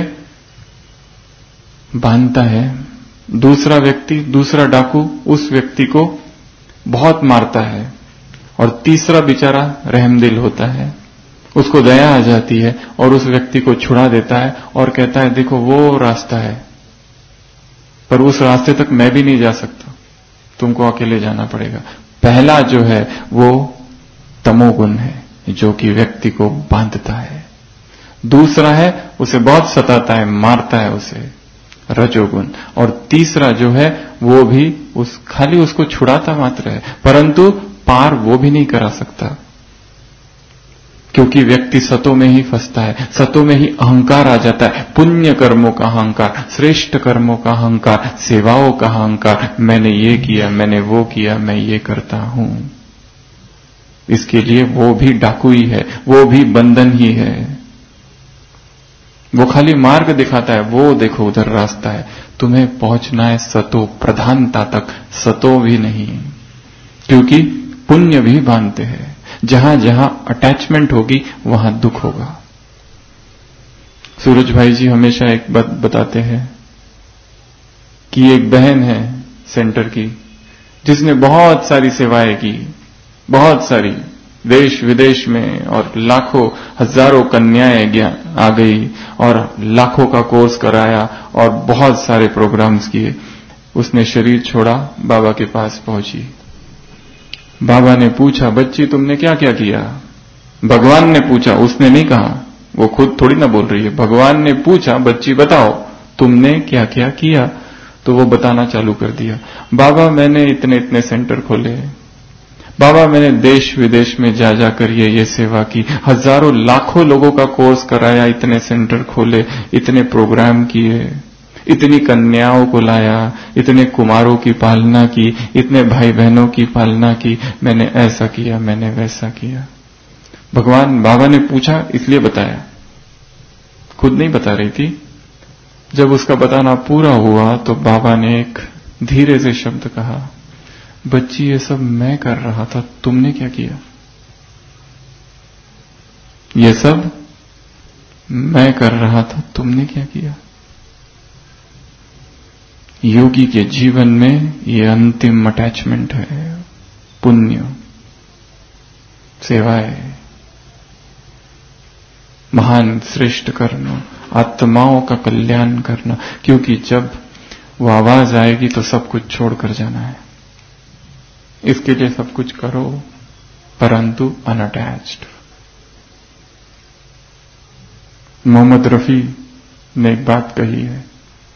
S1: बांधता है, दूसरा व्यक्ति दूसरा डाकू उस व्यक्ति को बहुत मारता है, और तीसरा बेचारा रहमदिल होता है, उसको दया आ जाती है और उस व्यक्ति को छुड़ा देता है और कहता है देखो वो रास्ता है, पर उस रास्ते तक मैं भी नहीं जा सकता, तुमको अकेले जाना पड़ेगा। पहला जो है वो तमोगुण है, जो कि व्यक्ति को बांधता है। दूसरा है उसे बहुत सताता है, मारता है उसे, रजोगुण। और तीसरा जो है वो भी उस खाली उसको छुड़ाता मात्र है, परंतु पार वो भी नहीं करा सकता, क्योंकि व्यक्ति सतों में ही फंसता है, सतों में ही अहंकार आ जाता है। पुण्य कर्मों का अहंकार, श्रेष्ठ कर्मों का अहंकार, सेवाओं का अहंकार, मैंने ये किया, मैंने वो किया, मैं ये करता हूं। इसके लिए वो भी डाकू ही है, वो भी बंधन ही है। वो खाली मार्ग दिखाता है, वो देखो उधर रास्ता है, तुम्हें पहुंचना है सतो प्रधानता तक, सतो भी नहीं, क्योंकि पुण्य भी बांधते हैं। जहां जहां अटैचमेंट होगी वहां दुख होगा। सूरज भाई जी हमेशा एक बात बताते हैं कि एक बहन है सेंटर की, जिसने बहुत सारी सेवाएं की, बहुत सारी, देश विदेश में, और लाखों हजारों कन्याएं आ गई और लाखों का कोर्स कराया और बहुत सारे प्रोग्राम्स किए। उसने शरीर छोड़ा, बाबा के पास पहुंची। बाबा ने पूछा, बच्ची तुमने क्या क्या किया? भगवान ने पूछा, उसने नहीं कहा, वो खुद थोड़ी ना बोल रही है। भगवान ने पूछा, बच्ची बताओ तुमने क्या क्या किया? तो वो बताना चालू कर दिया। बाबा मैंने इतने इतने सेंटर खोले, बाबा मैंने देश विदेश में जा जाकर ये ये सेवा की, हजारों लाखों लोगों का कोर्स कराया, इतने सेंटर खोले, इतने प्रोग्राम किए, इतनी कन्याओं को लाया, इतने कुमारों की पालना की, इतने भाई बहनों की पालना की, मैंने ऐसा किया, मैंने वैसा किया। भगवान बाबा ने पूछा इसलिए बताया, खुद नहीं बता रही थी। जब उसका बताना पूरा हुआ तो बाबा ने एक धीरे से शब्द कहा, बच्ची ये सब मैं कर रहा था, तुमने क्या किया? ये सब मैं कर रहा था, तुमने क्या किया? योगी के जीवन में ये अंतिम अटैचमेंट है, पुण्य, सेवाएं, महान श्रेष्ठ कर्म, आत्माओं का कल्याण करना। क्योंकि जब वो आवाज आएगी तो सब कुछ छोड़कर जाना है। इसके लिए सब कुछ करो, परंतु अनअटैच्ड। मोहम्मद रफी ने एक बात कही है,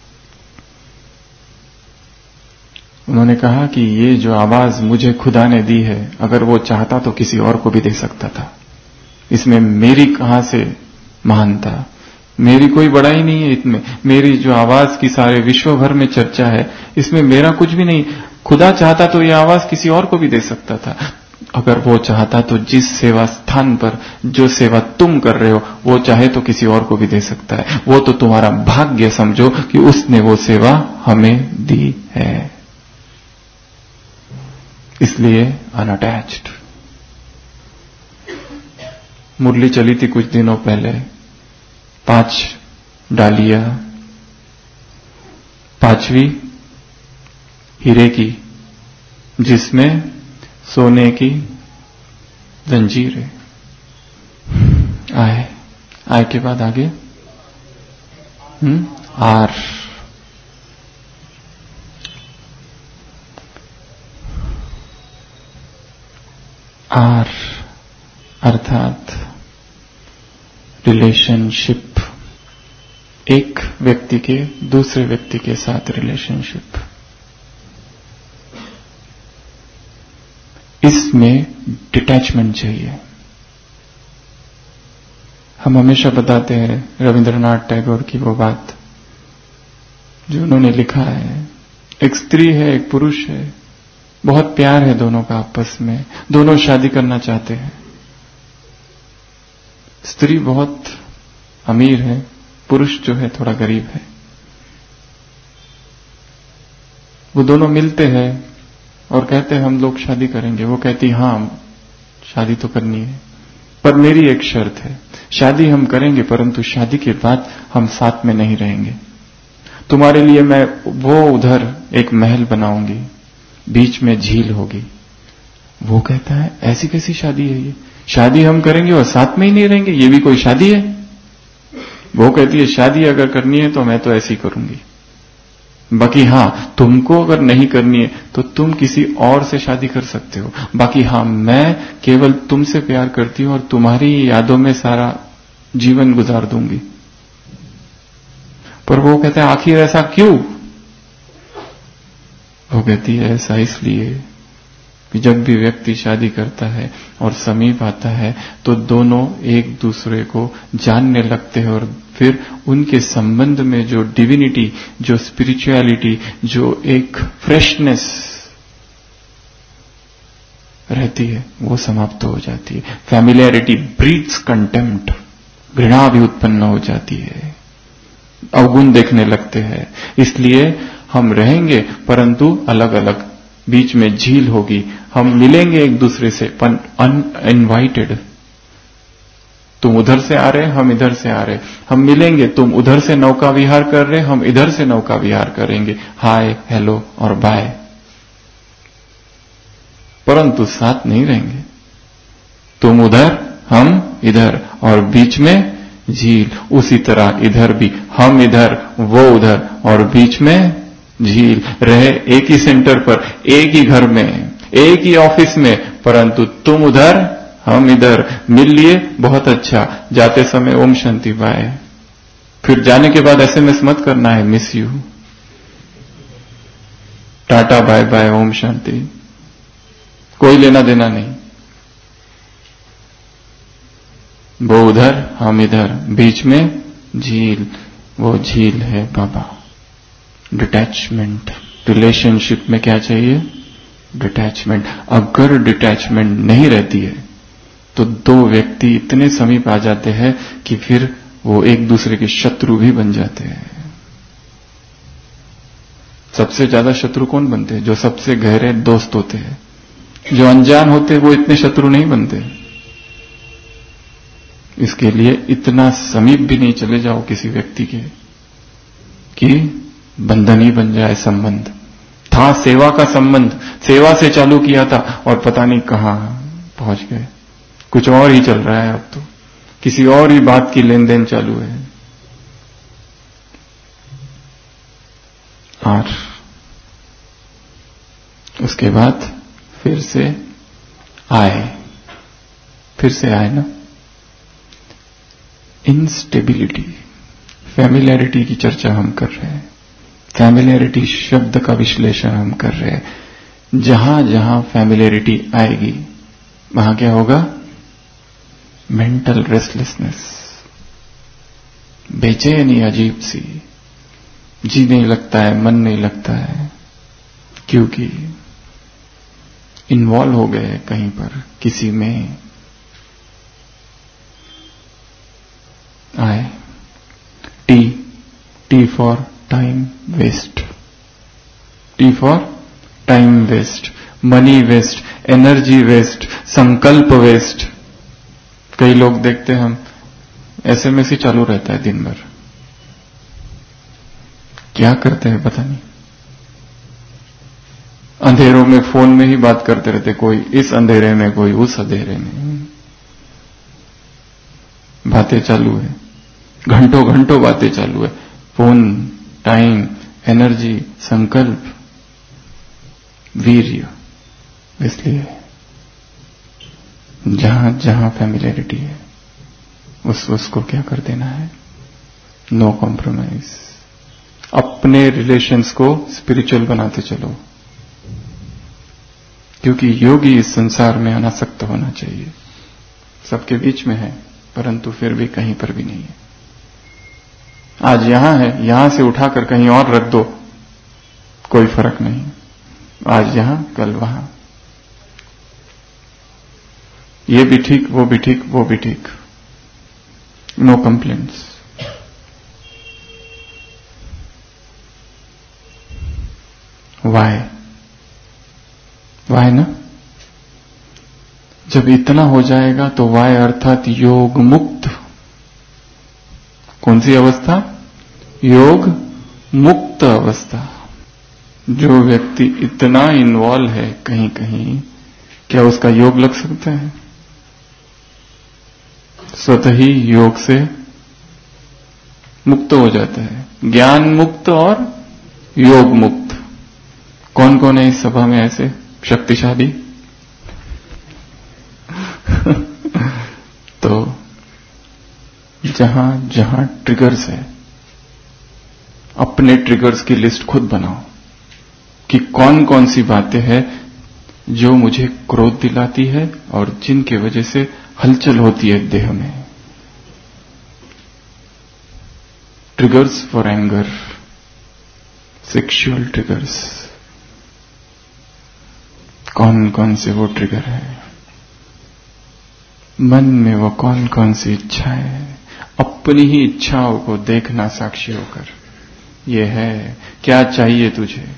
S1: उन्होंने कहा कि ये जो आवाज मुझे खुदा ने दी है, अगर वो चाहता तो किसी और को भी दे सकता था। इसमें मेरी कहां से महानता, मेरी कोई बड़ाई नहीं है इसमें। मेरी जो आवाज की सारे विश्व भर में चर्चा है, इसमें मेरा कुछ भी नहीं। खुदा चाहता तो ये आवाज किसी और को भी दे सकता था। अगर वो चाहता तो जिस सेवा स्थान पर जो सेवा तुम कर रहे हो, वो चाहे तो किसी और को भी दे सकता है। वो तो तुम्हारा भाग्य समझो कि उसने वो सेवा हमें दी है। इसलिए अनअटैच्ड। मुरली चली थी कुछ दिनों पहले, पांच डालियां, पांचवी हीरे की, जिसमें सोने की जंजीरें। आए आए के बाद आगे हम्म आर, आर अर्थात रिलेशनशिप, एक व्यक्ति के दूसरे व्यक्ति के साथ रिलेशनशिप। इसमें डिटैचमेंट चाहिए। हम हमेशा बताते हैं रविंद्रनाथ टैगोर की वो बात जो उन्होंने लिखा है, एक स्त्री है, एक पुरुष है, बहुत प्यार है दोनों का आपस में, दोनों शादी करना चाहते हैं। स्त्री बहुत अमीर है, पुरुष जो है थोड़ा गरीब है। वो दोनों मिलते हैं और कहते हैं हम लोग शादी करेंगे। वो कहती हाँ शादी तो करनी है, पर मेरी एक शर्त है, शादी हम करेंगे परंतु शादी के बाद हम साथ में नहीं रहेंगे। तुम्हारे लिए मैं वो उधर एक महल बनाऊंगी, बीच में झील होगी। वो कहता है ऐसी कैसी शादी है ये, शादी हम करेंगे और साथ में ही नहीं रहेंगे, ये भी कोई शादी है? वो कहती है शादी अगर करनी है तो मैं तो ऐसी करूंगी, बाकी हां तुमको अगर नहीं करनी है तो तुम किसी और से शादी कर सकते हो, बाकी हां मैं केवल तुमसे प्यार करती हूं और तुम्हारी यादों में सारा जीवन गुजार दूंगी। पर वो कहता है आखिर ऐसा क्यों? वो कहती है ऐसा इसलिए कि जब भी व्यक्ति शादी करता है और समीप आता है तो दोनों एक दूसरे को जानने लगते हैं और फिर उनके संबंध में जो डिविनिटी, जो स्पिरिचुअलिटी, जो एक फ्रेशनेस रहती है वो समाप्त हो जाती है। फैमिलियरिटी ब्रीड्स कंटेम्प्ट, घृणा भी उत्पन्न हो जाती है, अवगुण देखने लगते हैं। इसलिए हम रहेंगे परंतु अलग अलग, बीच में झील होगी, हम मिलेंगे एक दूसरे से पर अनइनवाइटेड। तुम उधर से आ रहे, हम इधर से आ रहे, हम मिलेंगे, तुम उधर से नौका विहार कर रहे, हम इधर से नौका विहार करेंगे, हाय हेलो और बाय, परंतु साथ नहीं रहेंगे। तुम उधर हम इधर और बीच में झील। उसी तरह इधर भी हम इधर वो उधर और बीच में झील। रहे एक ही सेंटर पर, एक ही घर में, एक ही ऑफिस में, परंतु तुम उधर हम इधर, मिल लिए बहुत अच्छा, जाते समय ओम शांति बाय। फिर जाने के बाद एसएमएस मत करना है miss you, tata bye bye ओम शांति, कोई लेना देना नहीं। वो उधर हम इधर, बीच में झील, वो झील है बाबा। डिटैचमेंट, रिलेशनशिप में क्या चाहिए? डिटैचमेंट। अगर डिटैचमेंट नहीं रहती है तो दो व्यक्ति इतने समीप आ जाते हैं कि फिर वो एक दूसरे के शत्रु भी बन जाते हैं। सबसे ज्यादा शत्रु कौन बनते हैं? जो सबसे गहरे दोस्त होते हैं। जो अनजान होते हैं वो इतने शत्रु नहीं बनते। इसके लिए इतना समीप भी नहीं चले जाओ किसी व्यक्ति के कि बंधन ही बन जाए संबंध। था सेवा का संबंध, सेवा से चालू किया था और पता नहीं कहां पहुंच गए, कुछ और ही चल रहा है। अब तो किसी और ही बात की लेन देन चालू है। और उसके बाद फिर से आए, फिर से आए ना इंस्टेबिलिटी। फैमिलियरिटी की चर्चा हम कर रहे हैं, फैमिलियरिटी शब्द का विश्लेषण हम कर रहे हैं। जहां जहां फैमिलियरिटी आएगी वहां क्या होगा? मेंटल रेस्टलेसनेस, बेचैनी अजीब सी, जी नहीं लगता है, मन नहीं लगता है, क्योंकि इन्वॉल्व हो गए कहीं पर किसी में। I T, T for time waste, T for time waste, money waste, energy waste, संकल्प वेस्ट। कई लोग देखते हैं हम एसएमएस ही चालू रहता है दिन भर, क्या करते हैं पता नहीं। अंधेरों में फोन में ही बात करते रहते, कोई इस अंधेरे में, कोई उस अंधेरे में, बातें चालू है, घंटों घंटों बातें चालू है। फोन, टाइम, एनर्जी, संकल्प, वीर्य। इसलिए जहां जहां फैमिलियरिटी है उस उसको क्या कर देना है? No compromise. अपने रिलेशंस को स्पिरिचुअल बनाते चलो, क्योंकि योगी इस संसार में अनासक्त होना चाहिए। सबके बीच में है परंतु फिर भी कहीं पर भी नहीं है। आज यहां है, यहां से उठाकर कहीं और रख दो, कोई फर्क नहीं। आज यहां, कल वहां, ये भी ठीक, वो भी ठीक, वो भी ठीक, नो कंप्लेंट्स। वाय वाय ना, जब इतना हो जाएगा तो वाय अर्थात योग मुक्त। कौन सी अवस्था? योग मुक्त अवस्था। जो व्यक्ति इतना इन्वॉल्व है कहीं कहीं, क्या उसका योग लग सकता है? स्वतः ही योग से मुक्त हो जाता है। ज्ञान मुक्त और योग मुक्त। कौन कौन है इस सभा में ऐसे शक्तिशाली? तो जहां जहां ट्रिगर्स है, अपने ट्रिगर्स की लिस्ट खुद बनाओ कि कौन कौन सी बातें हैं जो मुझे क्रोध दिलाती है और जिनके वजह से हलचल होती है देह में। Triggers for anger, sexual triggers, कौन कौन से वो ट्रिगर है? मन में वो कौन कौन सी इच्छाएं है? अपनी ही इच्छाओं को देखना साक्षी होकर, ये है क्या चाहिए तुझे,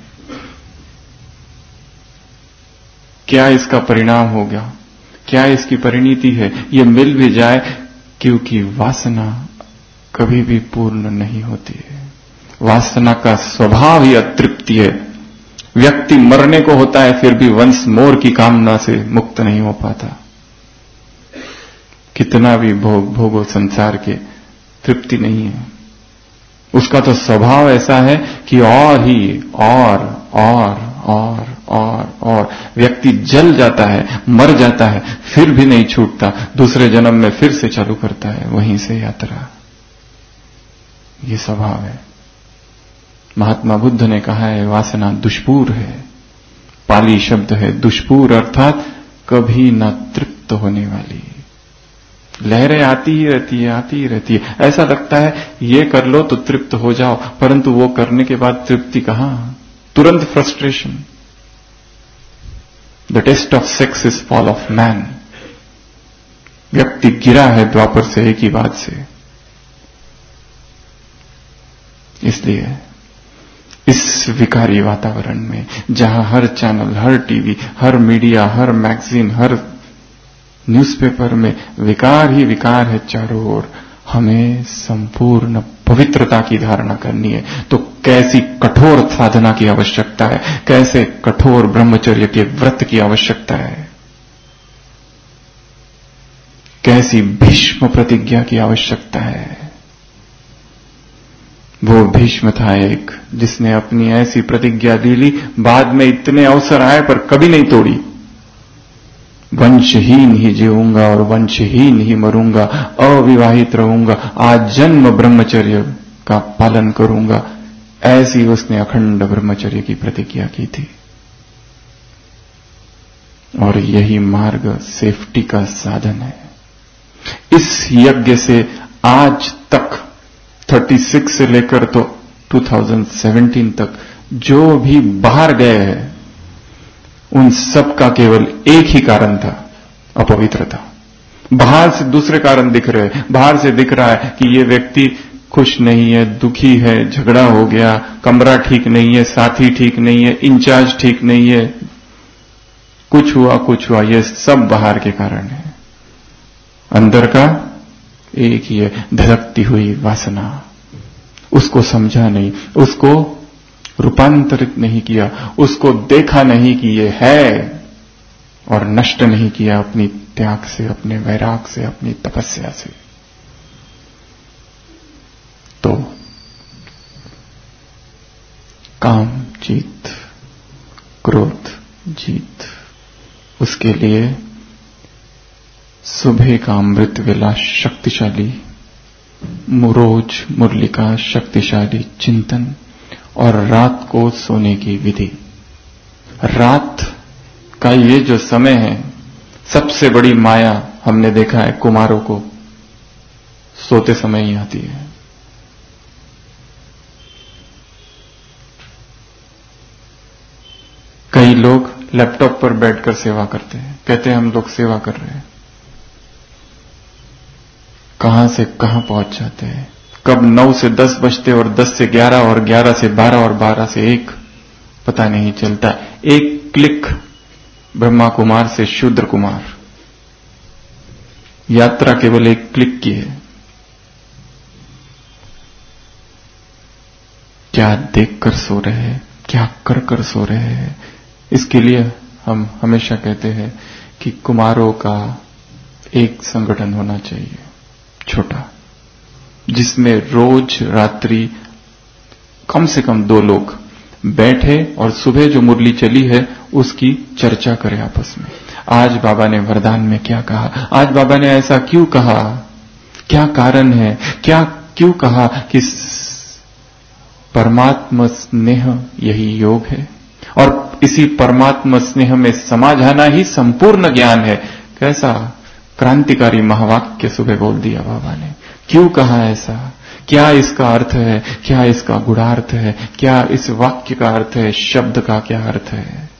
S1: क्या इसका परिणाम होगा, क्या इसकी परिणति है, ये मिल भी जाए, क्योंकि वासना कभी भी पूर्ण नहीं होती है। वासना का स्वभाव ही अतृप्ति है। व्यक्ति मरने को होता है फिर भी वंस मोर की कामना से मुक्त नहीं हो पाता। कितना भी भोग भोगो संसार के, तृप्ति नहीं है। उसका तो स्वभाव ऐसा है कि और ही और और और और और व्यक्ति जल जाता है, मर जाता है, फिर भी नहीं छूटता। दूसरे जन्म में फिर से चालू करता है वहीं से यात्रा। ये स्वभाव है। महात्मा बुद्ध ने कहा है वासना दुष्पूर है। पाली शब्द है दुष्पूर, अर्थात कभी न तृप्त होने वाली। लहरें आती ही रहती है, आती ही रहती है। ऐसा लगता है ये कर लो तो तृप्त हो जाओ, परंतु वो करने के बाद तृप्ति कहां? तुरंत frustration. The taste of sex is fall of man. व्यक्ति गिरा है द्वापर से एक ही बात से। इसलिए इस विकारी वातावरण में, जहां हर चैनल, हर टीवी, हर मीडिया, हर मैगजीन, हर न्यूज़पेपर में विकार ही विकार है चारों ओर, हमें संपूर्ण पवित्रता की धारणा करनी है। तो कैसी कठोर साधना की आवश्यकता है, कैसे कठोर ब्रह्मचर्य के व्रत की आवश्यकता है, कैसी भीष्म प्रतिज्ञा की आवश्यकता है। वो भीष्म था एक, जिसने अपनी ऐसी प्रतिज्ञा ली ली, बाद में इतने अवसर आए पर कभी नहीं तोड़ी। वंशहीन ही जीऊंगा और वंशहीन ही मरूंगा, अविवाहित रहूंगा, आजन्म ब्रह्मचर्य का पालन करूंगा, ऐसी उसने अखंड ब्रह्मचर्य की प्रतिज्ञा की थी। और यही मार्ग सेफ्टी का साधन है। इस यज्ञ से आज तक छत्तीस से लेकर तो दो हज़ार सत्रह तक जो भी बाहर गए हैं, उन सब का केवल एक ही कारण था, अपवित्रता। बाहर से दूसरे कारण दिख रहे हैं। बाहर से दिख रहा है कि ये व्यक्ति खुश नहीं है, दुखी है, झगड़ा हो गया, कमरा ठीक नहीं है, साथी ठीक नहीं है, इंचार्ज ठीक नहीं है, कुछ हुआ कुछ हुआ, ये सब बाहर के कारण है। अंदर का एक ही है, धड़कती हुई वासना। उसको समझा नहीं, उसको रूपांतरित नहीं किया, उसको देखा नहीं कि ये है, और नष्ट नहीं किया अपनी त्याग से, अपने वैराग से, अपनी तपस्या से। तो काम जीत, क्रोध जीत, उसके लिए सुबह का अमृत वेला शक्तिशाली, रोज मुरली का शक्तिशाली चिंतन, और रात को सोने की विधि। रात का ये जो समय है, सबसे बड़ी माया हमने देखा है कुमारों को सोते समय ही आती है। कई लोग लैपटॉप पर बैठकर सेवा करते हैं, कहते हैं हम लोग सेवा कर रहे हैं। कहां से कहां पहुंच जाते हैं। कब नौ से दस बजते और दस से ग्यारह और ग्यारह से बारह और बारह से एक, पता नहीं चलता। एक क्लिक ब्रह्मा कुमार से शूद्र कुमार, यात्रा केवल एक क्लिक की है। क्या देखकर सो रहे हैं, क्या कर कर सो रहे हैं। इसके लिए हम हमेशा कहते हैं कि कुमारों का एक संगठन होना चाहिए छोटा, जिसमें रोज रात्रि कम से कम दो लोग बैठे और सुबह जो मुरली चली है उसकी चर्चा करें आपस में। आज बाबा ने वरदान में क्या कहा, आज बाबा ने ऐसा क्यों कहा, क्या कारण है, क्या क्यों कहा कि परमात्मा स्नेह यही योग है और इसी परमात्मा स्नेह में समा जाना ही संपूर्ण ज्ञान है। कैसा क्रांतिकारी महावाक्य सुबह बोल दिया बाबा ने। क्यों कहा ऐसा, क्या इसका अर्थ है, क्या इसका गूढ़ार्थ है, क्या इस वाक्य का अर्थ है, शब्द का क्या अर्थ है।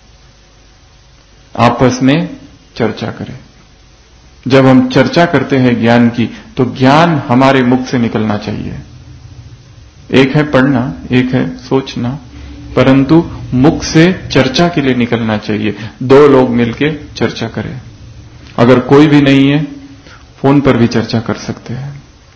S1: आपस में चर्चा करें। जब हम चर्चा करते हैं ज्ञान की, तो ज्ञान हमारे मुख से निकलना चाहिए। एक है पढ़ना, एक है सोचना, परंतु मुख से चर्चा के लिए निकलना चाहिए। दो लोग मिलकर चर्चा करें। अगर कोई भी नहीं है, फोन पर भी चर्चा कर सकते हैं,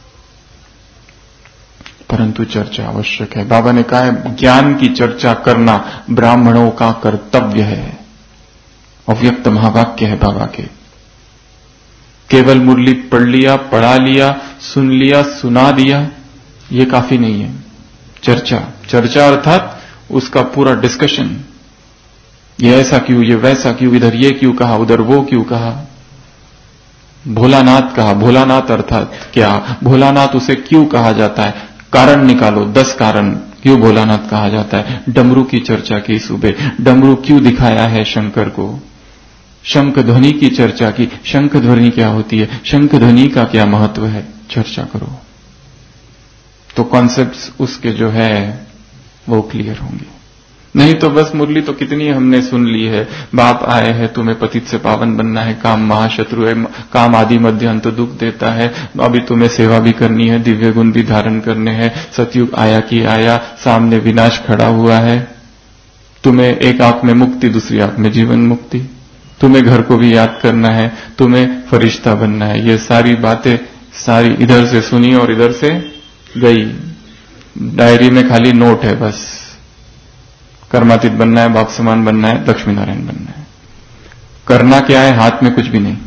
S1: परंतु चर्चा आवश्यक है। बाबा ने कहा है ज्ञान की चर्चा करना ब्राह्मणों का कर्तव्य है। अव्यक्त महावाक्य है बाबा के। केवल मुरली पढ़ लिया, पढ़ा लिया, सुन लिया, सुना दिया, ये काफी नहीं है। चर्चा, चर्चा अर्थात उसका पूरा डिस्कशन। ये ऐसा क्यों, ये वैसा क्यों, इधर ये क्यों कहा, उधर वो क्यों कहा। भोलानाथ कहा, भोलानाथ अर्थात क्या, भोलानाथ उसे क्यों कहा जाता है, कारण निकालो, दस कारण क्यों भोलानाथ कहा जाता है। डमरू की चर्चा की सुबह, डमरू क्यों दिखाया है शंकर को। शंख ध्वनि की चर्चा की, शंख ध्वनि क्या होती है, शंख ध्वनि का क्या महत्व है, चर्चा करो तो कॉन्सेप्ट्स उसके जो है वो क्लियर होंगे। नहीं तो बस मुरली तो कितनी हमने सुन ली है। बाप आए हैं, तुम्हें पतित से पावन बनना है, काम महाशत्रु है, काम आदि मध्य अंत दुख देता है, अभी तुम्हें सेवा भी करनी है, दिव्य गुण भी धारण करने हैं, सतयुग आया कि आया, सामने विनाश खड़ा हुआ है, तुम्हें एक आंख में मुक्ति, दूसरी आंख में जीवन मुक्ति, तुम्हें घर को भी याद करना है, तुम्हें फरिश्ता बनना है। ये सारी बातें सारी इधर से सुनी और इधर से गई। डायरी में खाली नोट है बस। कर्मातीत बनना है, बाप समान बनना है, लक्ष्मी नारायण बनना है। करना क्या है, हाथ में कुछ भी नहीं,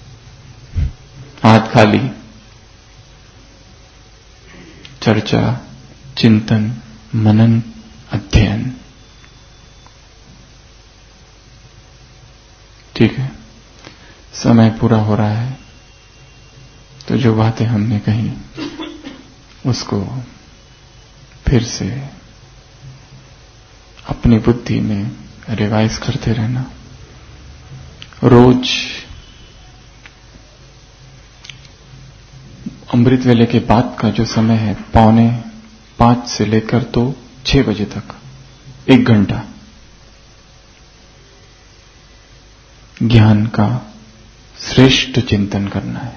S1: हाथ खाली। चर्चा, चिंतन, मनन, अध्ययन। ठीक है, समय पूरा हो रहा है, तो जो बातें हमने कही उसको फिर से अपनी बुद्धि में रिवाइज करते रहना। रोज अमृत वेले के बाद का जो समय है, पौने पांच से लेकर तो छह बजे तक, एक घंटा ज्ञान का श्रेष्ठ चिंतन करना है।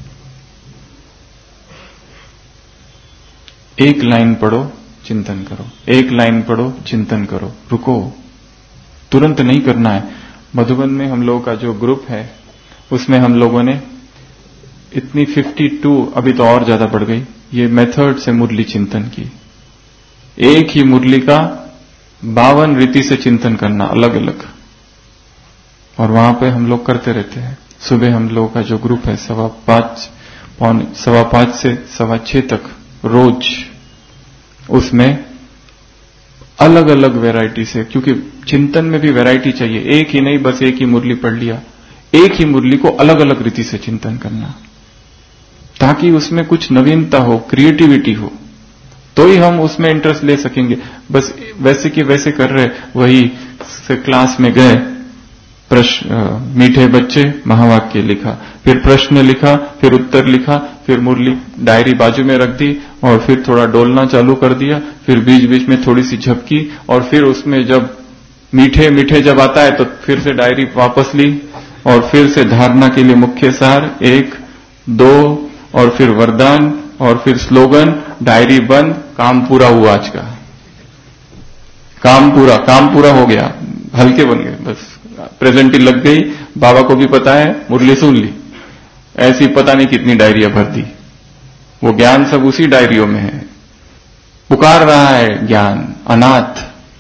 S1: एक लाइन पढ़ो, चिंतन करो, एक लाइन पढ़ो, चिंतन करो, रुको, तुरंत नहीं करना है। मधुबन में हम लोगों का जो ग्रुप है, उसमें हम लोगों ने इतनी बावन, अभी तो और ज्यादा बढ़ गई, ये मेथड से मुरली चिंतन की। एक ही मुरली का बावन रीति से चिंतन करना, अलग अलग, और वहां पे हम लोग करते रहते हैं। सुबह हम लोगों का जो ग्रुप है, सवा पांच पौने सवा पांच से सवा छह तक रोज, उसमें अलग अलग वैरायटी से, क्योंकि चिंतन में भी वैरायटी चाहिए। एक ही नहीं बस एक ही मुरली पढ़ लिया, एक ही मुरली को अलग अलग रीति से चिंतन करना, ताकि उसमें कुछ नवीनता हो, क्रिएटिविटी हो, तो ही हम उसमें इंटरेस्ट ले सकेंगे। बस वैसे कि वैसे कर रहे, वही से क्लास में गए, प्रश्न, मीठे बच्चे महावाक्य लिखा, फिर प्रश्न लिखा, फिर उत्तर लिखा, फिर मुरली डायरी बाजू में रख दी और फिर थोड़ा डोलना चालू कर दिया, फिर बीच बीच में थोड़ी सी झपकी, और फिर उसमें जब मीठे मीठे जब आता है तो फिर से डायरी वापस ली, और फिर से धारणा के लिए मुख्य सार एक दो, और फिर वरदान, और फिर स्लोगन, डायरी बंद, काम पूरा हुआ आज का। काम पूरा, काम पूरा हो गया, हल्के बन गए, बस प्रेजेंटी लग गई, बाबा को भी पता है, मुरली सुन ली, ऐसी पता नहीं कितनी डायरिया भर दी, वो ज्ञान सब उसी डायरियों में है। पुकार रहा है ज्ञान अनाथ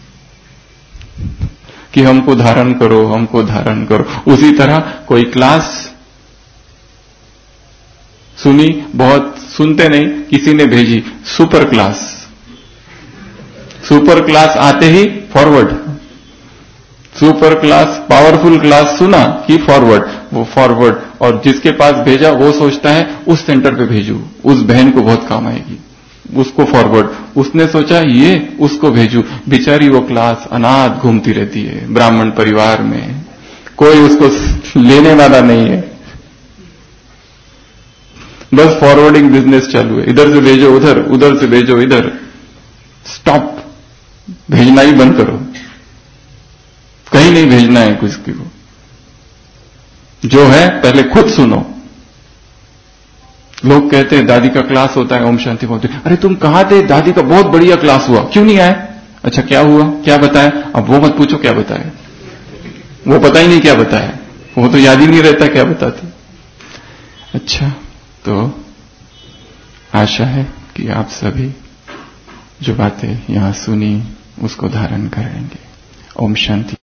S1: कि हमको धारण करो, हमको धारण करो। उसी तरह कोई क्लास सुनी, बहुत सुनते नहीं, किसी ने भेजी सुपर क्लास, सुपर क्लास आते ही forward, super class powerful class सुना कि फॉरवर्ड, वो फॉरवर्ड, और जिसके पास भेजा वो सोचता है उस सेंटर पे भेजू, उस बहन को बहुत काम आएगी, उसको फॉरवर्ड, उसने सोचा ये उसको भेजू, बेचारी वो क्लास अनाथ घूमती रहती है ब्राह्मण परिवार में, कोई उसको लेने वाला नहीं है, बस फॉरवर्डिंग बिजनेस चालू है, इधर से भेजो उधर, उधर से भेजो इधर। स्टॉप, भेजना ही बंद करो, कहीं नहीं भेजना है किसी को, जो है पहले खुद सुनो। लोग कहते हैं दादी का क्लास होता है, ओम शांति बोलते, अरे तुम कहां थे, दादी का बहुत बढ़िया क्लास हुआ, क्यों नहीं आए? अच्छा क्या हुआ, क्या बताया? अब वो मत पूछो क्या बताया, वो पता ही नहीं क्या बताया, वो तो याद ही नहीं रहता क्या बताते। अच्छा, तो आशा है कि आप सभी जो बातें यहां सुनी उसको धारण करेंगे। ओम शांति।